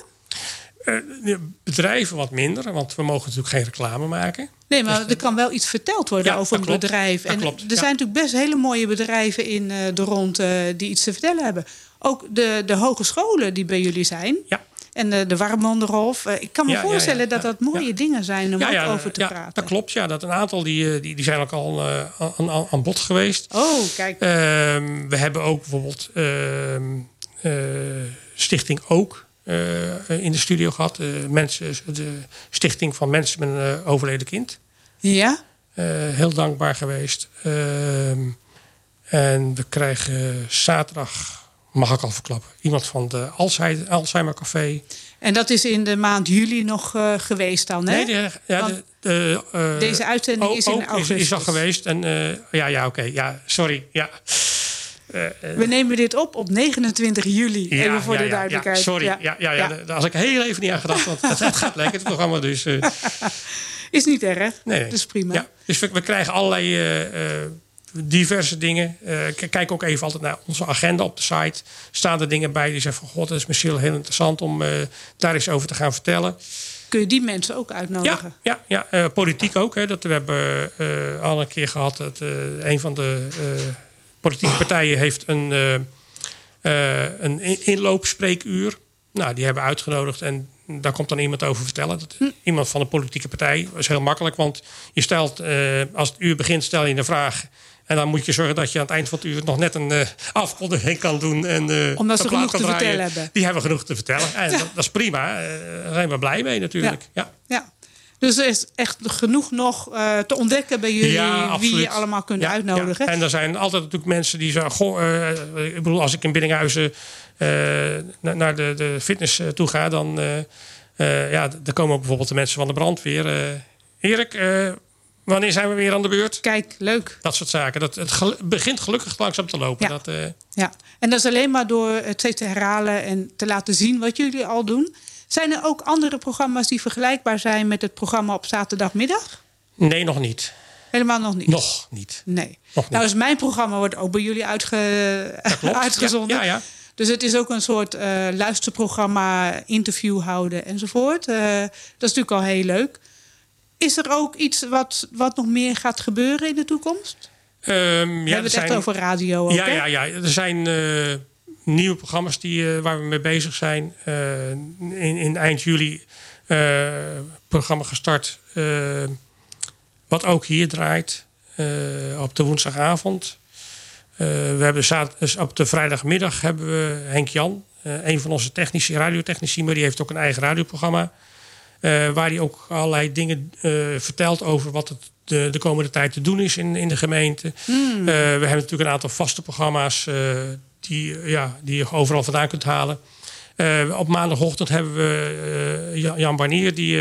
Bedrijven wat minder, want we mogen natuurlijk geen reclame maken. Nee, maar er kan wel iets verteld worden over een bedrijf. En er zijn natuurlijk best hele mooie bedrijven in de rond die iets te vertellen hebben. Ook de hogescholen die bij jullie zijn, En de Warmonderhof. Ik kan me voorstellen dat dat mooie dingen zijn om ook over te praten. Dat klopt. Ja, dat een aantal die zijn ook al aan bod geweest. Oh, kijk. We hebben ook bijvoorbeeld Stichting Ook in de studio gehad. De Stichting van Mensen met een overleden kind. Ja. Heel dankbaar geweest. En we krijgen zaterdag, mag ik al verklappen, iemand van de Alzheimer Café. En dat is in de maand juli nog geweest dan, hè? Nee, deze uitzending is in augustus. Is al geweest. En oké. Ja, sorry. Ja. We nemen dit op 29 juli. Even voor de duidelijkheid. Sorry. Daar had ik heel even niet aan gedacht. Want het gaat lekker, het programma. Dus, is niet erg. Nee. Dat is prima. Ja, dus we krijgen allerlei diverse dingen. Kijk ook even altijd naar onze agenda op de site. Staan er dingen bij die zeggen van... God, dat is misschien heel interessant om daar eens over te gaan vertellen. Kun je die mensen ook uitnodigen? Ja, politiek ook. Hè, dat we hebben al een keer gehad... dat een van de politieke partijen heeft een inloopspreekuur. Nou, die hebben uitgenodigd en daar komt dan iemand over vertellen. Iemand van de politieke partij. Dat is heel makkelijk, want je stelt... als het uur begint, stel je een vraag... En dan moet je zorgen dat je aan het eind van het uur nog net een afkondiging kan doen. En, omdat ze genoeg te vertellen hebben. Die hebben genoeg te vertellen. En dat is prima. Daar zijn we blij mee natuurlijk. Ja. Dus er is echt genoeg nog te ontdekken bij jullie. Wie je allemaal kunt uitnodigen. Ja. En er zijn altijd natuurlijk mensen die zeggen... ik bedoel, als ik in Biddinghuizen naar de fitness toe ga... dan komen ook bijvoorbeeld de mensen van de brandweer. Erik... wanneer zijn we weer aan de beurt? Kijk, leuk. Dat soort zaken. Het begint gelukkig langzaam te lopen. Ja. En dat is alleen maar door het steeds te herhalen... en te laten zien wat jullie al doen. Zijn er ook andere programma's die vergelijkbaar zijn... met het programma op zaterdagmiddag? Nee, nog niet. Helemaal nog niet? Nog niet. Nee. Nou, dus mijn programma wordt ook bij jullie uitgezonden. Ja. Dus het is ook een soort luisterprogramma... interview houden enzovoort. Dat is natuurlijk al heel leuk... Is er ook iets wat nog meer gaat gebeuren in de toekomst? We hebben het echt over radio ook, Ja. Er zijn nieuwe programma's waar we mee bezig zijn. In eind juli programma gestart. Wat ook hier draait. Op de woensdagavond. We hebben op de vrijdagmiddag hebben we Henk Jan. Een van onze radiotechnici. Maar die heeft ook een eigen radioprogramma. Waar hij ook allerlei dingen vertelt over wat het de komende tijd te doen is in de gemeente. We hebben natuurlijk een aantal vaste programma's die je overal vandaan kunt halen. Op maandagochtend hebben we Jan Barnier, die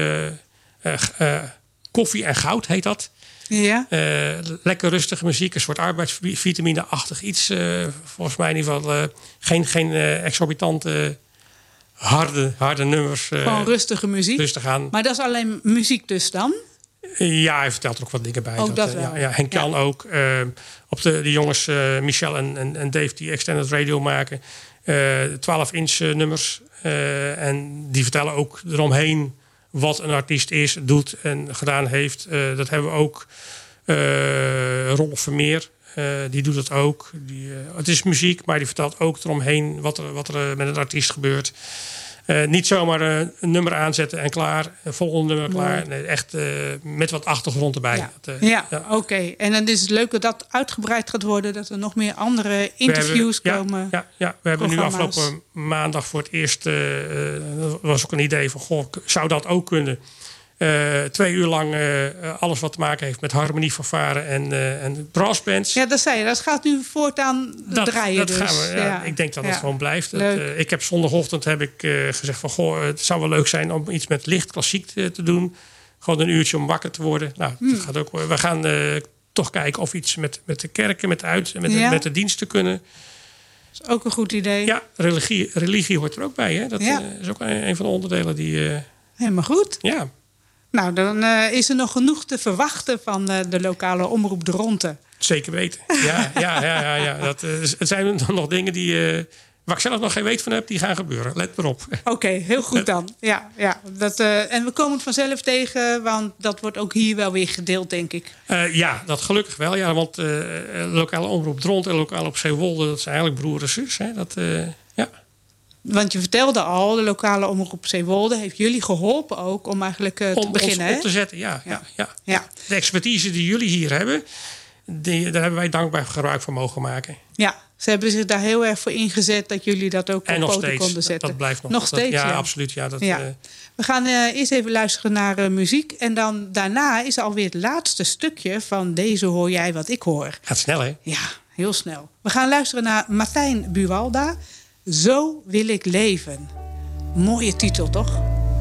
Koffie en Goud heet dat. Ja. Lekker rustige muziek, een soort arbeidsvitamine-achtig iets. Volgens mij in ieder geval geen exorbitante... Harde nummers. Gewoon rustige muziek. Rustig aan. Maar dat is alleen muziek dus dan? Ja, hij vertelt er ook wat dingen bij. Ook dat wel. Henk Jan ook. Op de jongens Michel en Dave die Extended Radio maken. 12-inch nummers. En die vertellen ook eromheen wat een artiest is, doet en gedaan heeft. Dat hebben we ook. Rolf Vermeer. Die doet het ook. Het is muziek, maar die vertelt ook eromheen wat er met een artiest gebeurt. Niet zomaar een nummer aanzetten en klaar. Een volgende nummer klaar. Nee, echt met wat achtergrond erbij. Oké. En dan is het leuk dat dat uitgebreid gaat worden. Dat er nog meer andere interviews komen. Ja, we hebben nu afgelopen maandag voor het eerst... dat was ook een idee van... zou dat ook kunnen... 2 uur lang alles wat te maken heeft met harmoniefanfare en brassbands. Ja, dat zei je. Dat gaat nu voortaan draaien. Dat dus. gaan we. Ik denk dat het gewoon blijft. Ik heb zondagochtend gezegd van... het zou wel leuk zijn om iets met licht klassiek te doen. Gewoon een uurtje om wakker te worden. Nou, dat gaat ook. We gaan toch kijken of iets met de kerken, met de diensten kunnen. Dat is ook een goed idee. Ja, religie hoort er ook bij. Hè? Dat is ook een van de onderdelen die... Helemaal goed. Ja. Nou, dan is er nog genoeg te verwachten van de lokale omroep Dronten. Zeker weten. Ja. Het zijn nog dingen waar ik zelf nog geen weet van heb, die gaan gebeuren. Let maar op. Oké, heel goed dan. Ja. En we komen het vanzelf tegen, want dat wordt ook hier wel weer gedeeld, denk ik. Dat gelukkig wel. Ja, want lokale omroep Dronten en lokale op Zeewolde, dat zijn eigenlijk broer en zus. Hè? Want je vertelde al, de lokale omroep Zeewolde heeft jullie geholpen ook om eigenlijk te beginnen. Om op te zetten, ja. De expertise die jullie hier hebben, daar hebben wij dankbaar gebruik van mogen maken. Ja, ze hebben zich daar heel erg voor ingezet dat jullie dat ook op poten konden zetten. Dat blijft nog steeds. Ja, absoluut. Ja, We gaan eerst even luisteren naar muziek. En dan daarna is alweer het laatste stukje van deze Hoor jij wat ik hoor. Gaat snel, hè? Ja, heel snel. We gaan luisteren naar Martijn Buwalda. Zo wil ik leven. Mooie titel, toch?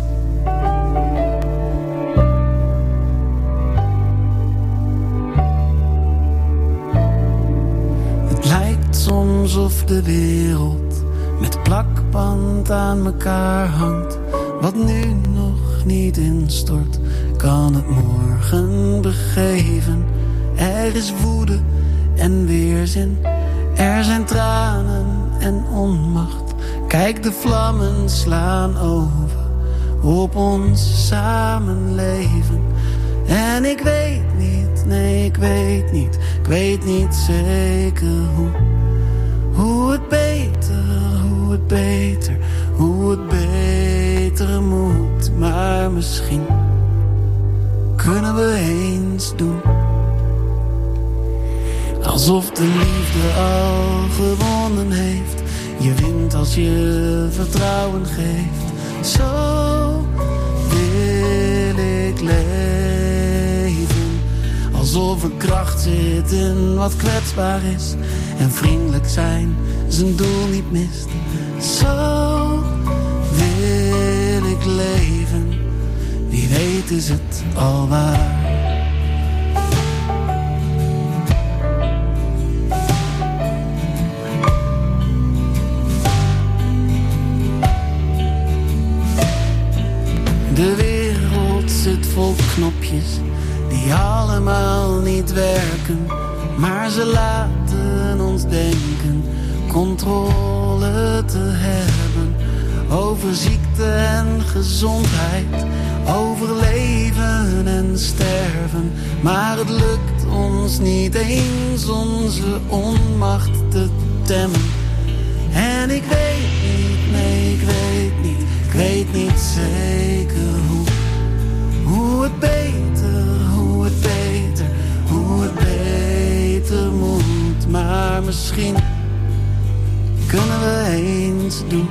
Het lijkt soms of de wereld met plakband aan elkaar hangt. Wat nu nog niet instort, kan het morgen begeven. Er is woede en weerzin, er zijn tranen en onmacht. Kijk, de vlammen slaan over op ons samenleven. En ik weet niet, nee ik weet niet, ik weet niet zeker hoe het beter moet. Maar misschien kunnen we eens doen alsof de liefde al gewonnen heeft. Je wint als je vertrouwen geeft. Zo wil ik leven. Alsof er kracht zit in wat kwetsbaar is. En vriendelijk zijn zijn doel niet mist. Zo wil ik leven. Wie weet is het al waar. De wereld zit vol knopjes die allemaal niet werken. Maar ze laten ons denken controle te hebben. Over ziekte en gezondheid, over leven en sterven. Maar het lukt ons niet eens onze onmacht te temmen. En ik weet niet, nee ik weet niet, ik weet niet zeker hoe het beter moet. Maar misschien kunnen we eens doen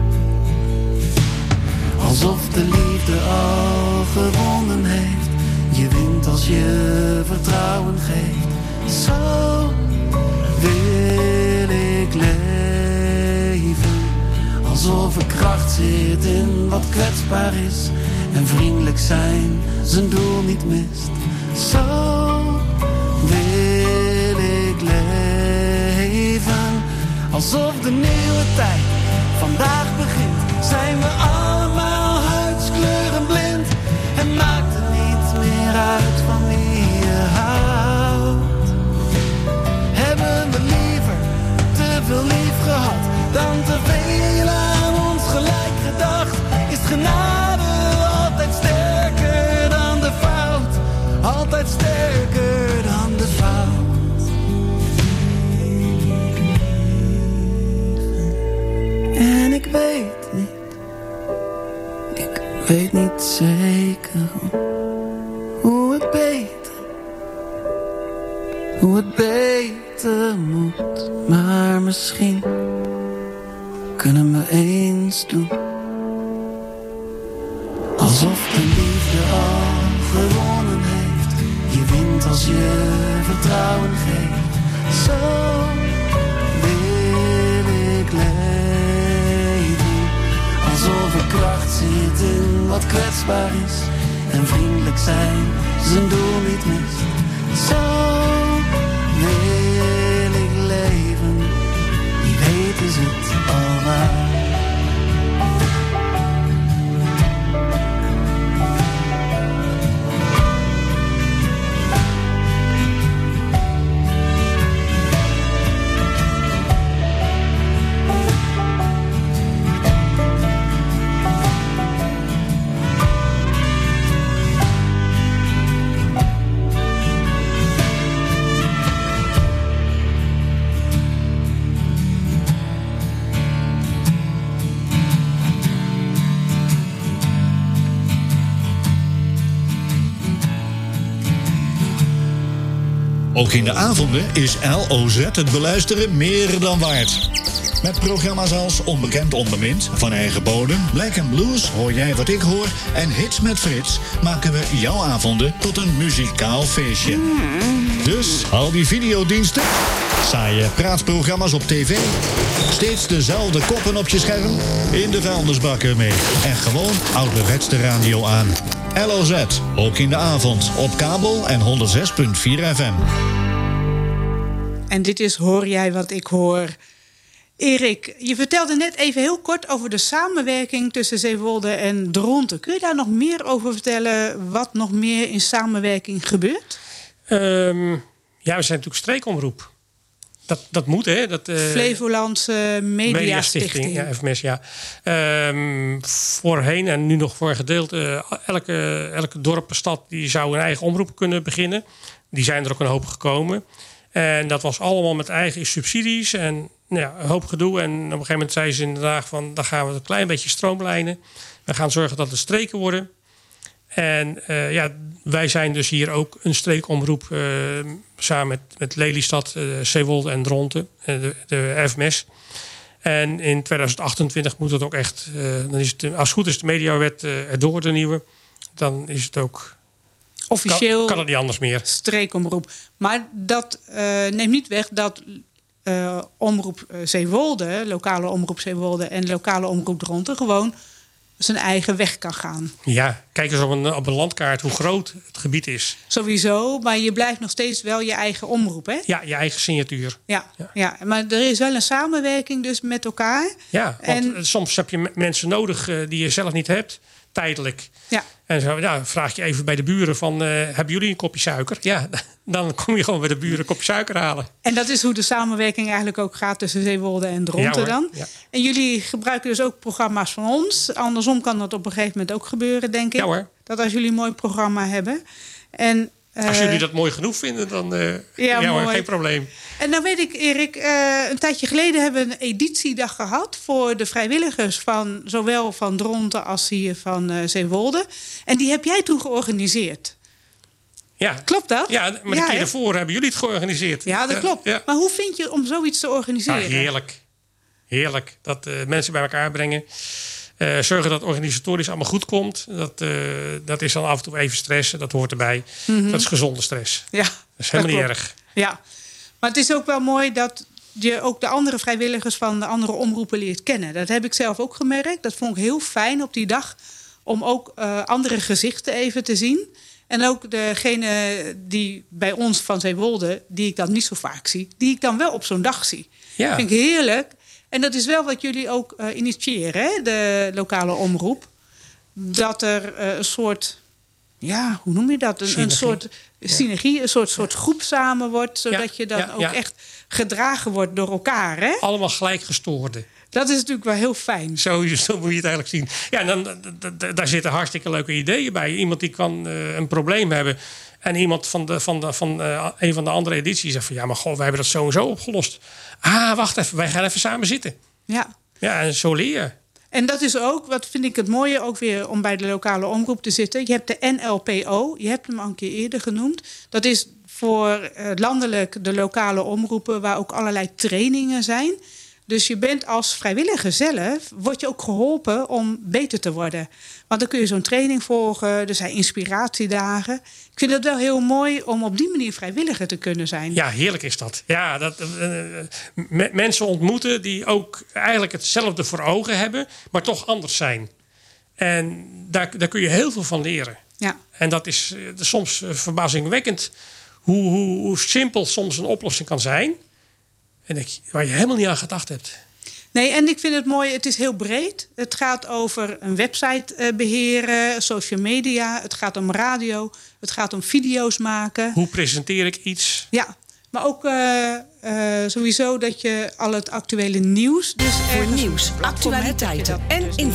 alsof de liefde al gewonnen heeft. Je wint als je vertrouwen geeft. Zo wil ik leven. Alsof er kracht zit in wat kwetsbaar is. En vriendelijk zijn zijn doel niet mist. Zo wil ik leven. Alsof de nieuwe tijd vandaag begint. Zijn we allemaal huidskleuren blind. En maakt het niet meer uit van wie je houdt. Hebben we liever te veel lief gehad dan te veel aan ons gelijk gedacht. Is genade altijd sterker dan de fout. Altijd sterker dan de fout. En ik weet niet zeker hoe het beter moet. Maar misschien kunnen we eens doen alsof de liefde al gewonnen heeft. Je wint als je vertrouwen geeft. Zo wil ik leven. Alsof er kracht zit in wat kwetsbaar is. En vriendelijk zijn zijn doel niet mist. Zo wil ik leven. Wie weet is het al waar. Ook in de avonden is LOZ het beluisteren meer dan waard. Met programma's als Onbekend Onbemind, Van Eigen Bodem, Black & Blues, Hoor jij wat ik hoor en Hits met Frits maken we jouw avonden tot een muzikaal feestje. Dus al die videodiensten, saaie praatprogramma's op tv, steeds dezelfde koppen op je scherm, in de vuilnisbakken mee en gewoon ouderwetse radio aan. LOZ, ook in de avond, op kabel en 106.4 FM. En dit is Hoor jij wat ik hoor. Erik, je vertelde net even heel kort over de samenwerking tussen Zeewolde en Dronten. Kun je daar nog meer over vertellen? Wat nog meer in samenwerking gebeurt? Ja, we zijn natuurlijk streekomroep. Dat moet, hè? Flevolandse Media Stichting. Ja, FMS, ja. Voorheen en nu nog voor een gedeelte... elke dorp en stad die zou een eigen omroep kunnen beginnen. Die zijn er ook een hoop gekomen. En dat was allemaal met eigen subsidies en een hoop gedoe. En op een gegeven moment zei ze inderdaad van... dan gaan we een klein beetje stroomlijnen. We gaan zorgen dat het streken worden. En wij zijn dus hier ook een streekomroep... samen met Lelystad, Zeewolde en Dronten, de FMS. En in 2028 moet het ook echt... dan is het, als het goed is de mediawet erdoor, de nieuwe. Dan is het ook... Officieel kan het niet anders meer. Streekomroep. Maar dat neemt niet weg dat omroep Zeewolde... lokale omroep Zeewolde en lokale omroep Dronten... gewoon zijn eigen weg kan gaan. Ja, kijk eens op een landkaart hoe groot het gebied is. Sowieso, maar je blijft nog steeds wel je eigen omroep, hè? Ja, je eigen signatuur. Ja, maar er is wel een samenwerking dus met elkaar. Ja, want soms heb je mensen nodig die je zelf niet hebt, tijdelijk. Ja. En zo vraag je even bij de buren van... hebben jullie een kopje suiker? Ja, dan kom je gewoon bij de buren een kopje suiker halen. En dat is hoe de samenwerking eigenlijk ook gaat tussen Zeewolde en Dronten dan. Ja. En jullie gebruiken dus ook programma's van ons. Andersom kan dat op een gegeven moment ook gebeuren, denk ik. Ja hoor. Dat als jullie een mooi programma hebben. En, als jullie dat mooi genoeg vinden, dan hoor, geen probleem. En dan weet ik, Erik, een tijdje geleden hebben we een editiedag gehad... voor de vrijwilligers van zowel van Dronten als hier van Zeewolde. En die heb jij toen georganiseerd. Ja. Klopt dat? Ja, maar de keer daarvoor hebben jullie het georganiseerd. Ja, dat klopt. Ja. Maar hoe vind je om zoiets te organiseren? Ja, heerlijk. Heerlijk. Dat mensen bij elkaar brengen. Zorgen dat het organisatorisch allemaal goed komt. Dat is dan af en toe even stress. Dat hoort erbij. Mm-hmm. Dat is gezonde stress. Ja, dat is helemaal niet erg. Ja, maar het is ook wel mooi dat je ook de andere vrijwilligers van de andere omroepen leert kennen. Dat heb ik zelf ook gemerkt. Dat vond ik heel fijn op die dag. Om ook andere gezichten even te zien. En ook degene die bij ons van Zeewolde, die ik dan niet zo vaak zie, die ik dan wel op zo'n dag zie. Ja. Dat vind ik heerlijk. En dat is wel wat jullie ook initiëren, hè? De lokale omroep. Dat er een soort, ja, hoe noem je dat? Een soort synergie, een soort groep samen wordt. Zodat je dan ook echt gedragen wordt door elkaar. Hè? Allemaal gelijkgestoorden. Dat is natuurlijk wel heel fijn. Zo moet je het eigenlijk zien. Ja, en dan, daar zitten hartstikke leuke ideeën bij. Iemand die kan een probleem hebben. En iemand van een van de andere edities zegt van... ja, maar goh, wij hebben dat zo en zo opgelost. Ah, wacht even, wij gaan even samen zitten. Ja. Ja, en zo leer je. En dat is ook, wat vind ik het mooie, ook weer om bij de lokale omroep te zitten. Je hebt de NLPO, je hebt hem al een keer eerder genoemd. Dat is voor landelijk de lokale omroepen waar ook allerlei trainingen zijn. Dus je bent als vrijwilliger zelf, word je ook geholpen om beter te worden. Want dan kun je zo'n training volgen, er zijn inspiratiedagen. Ik vind het wel heel mooi om op die manier vrijwilliger te kunnen zijn. Ja, heerlijk is dat. Ja, mensen ontmoeten die ook eigenlijk hetzelfde voor ogen hebben, maar toch anders zijn. En daar kun je heel veel van leren. Ja. En dat is soms verbazingwekkend hoe simpel soms een oplossing kan zijn. En waar je helemaal niet aan gedacht hebt. Nee, en ik vind het mooi, het is heel breed. Het gaat over een website beheren, social media. Het gaat om radio, het gaat om video's maken. Hoe presenteer ik iets? Ja, maar ook sowieso dat je al het actuele nieuws... Dus voor nieuws, actualiteiten en informatie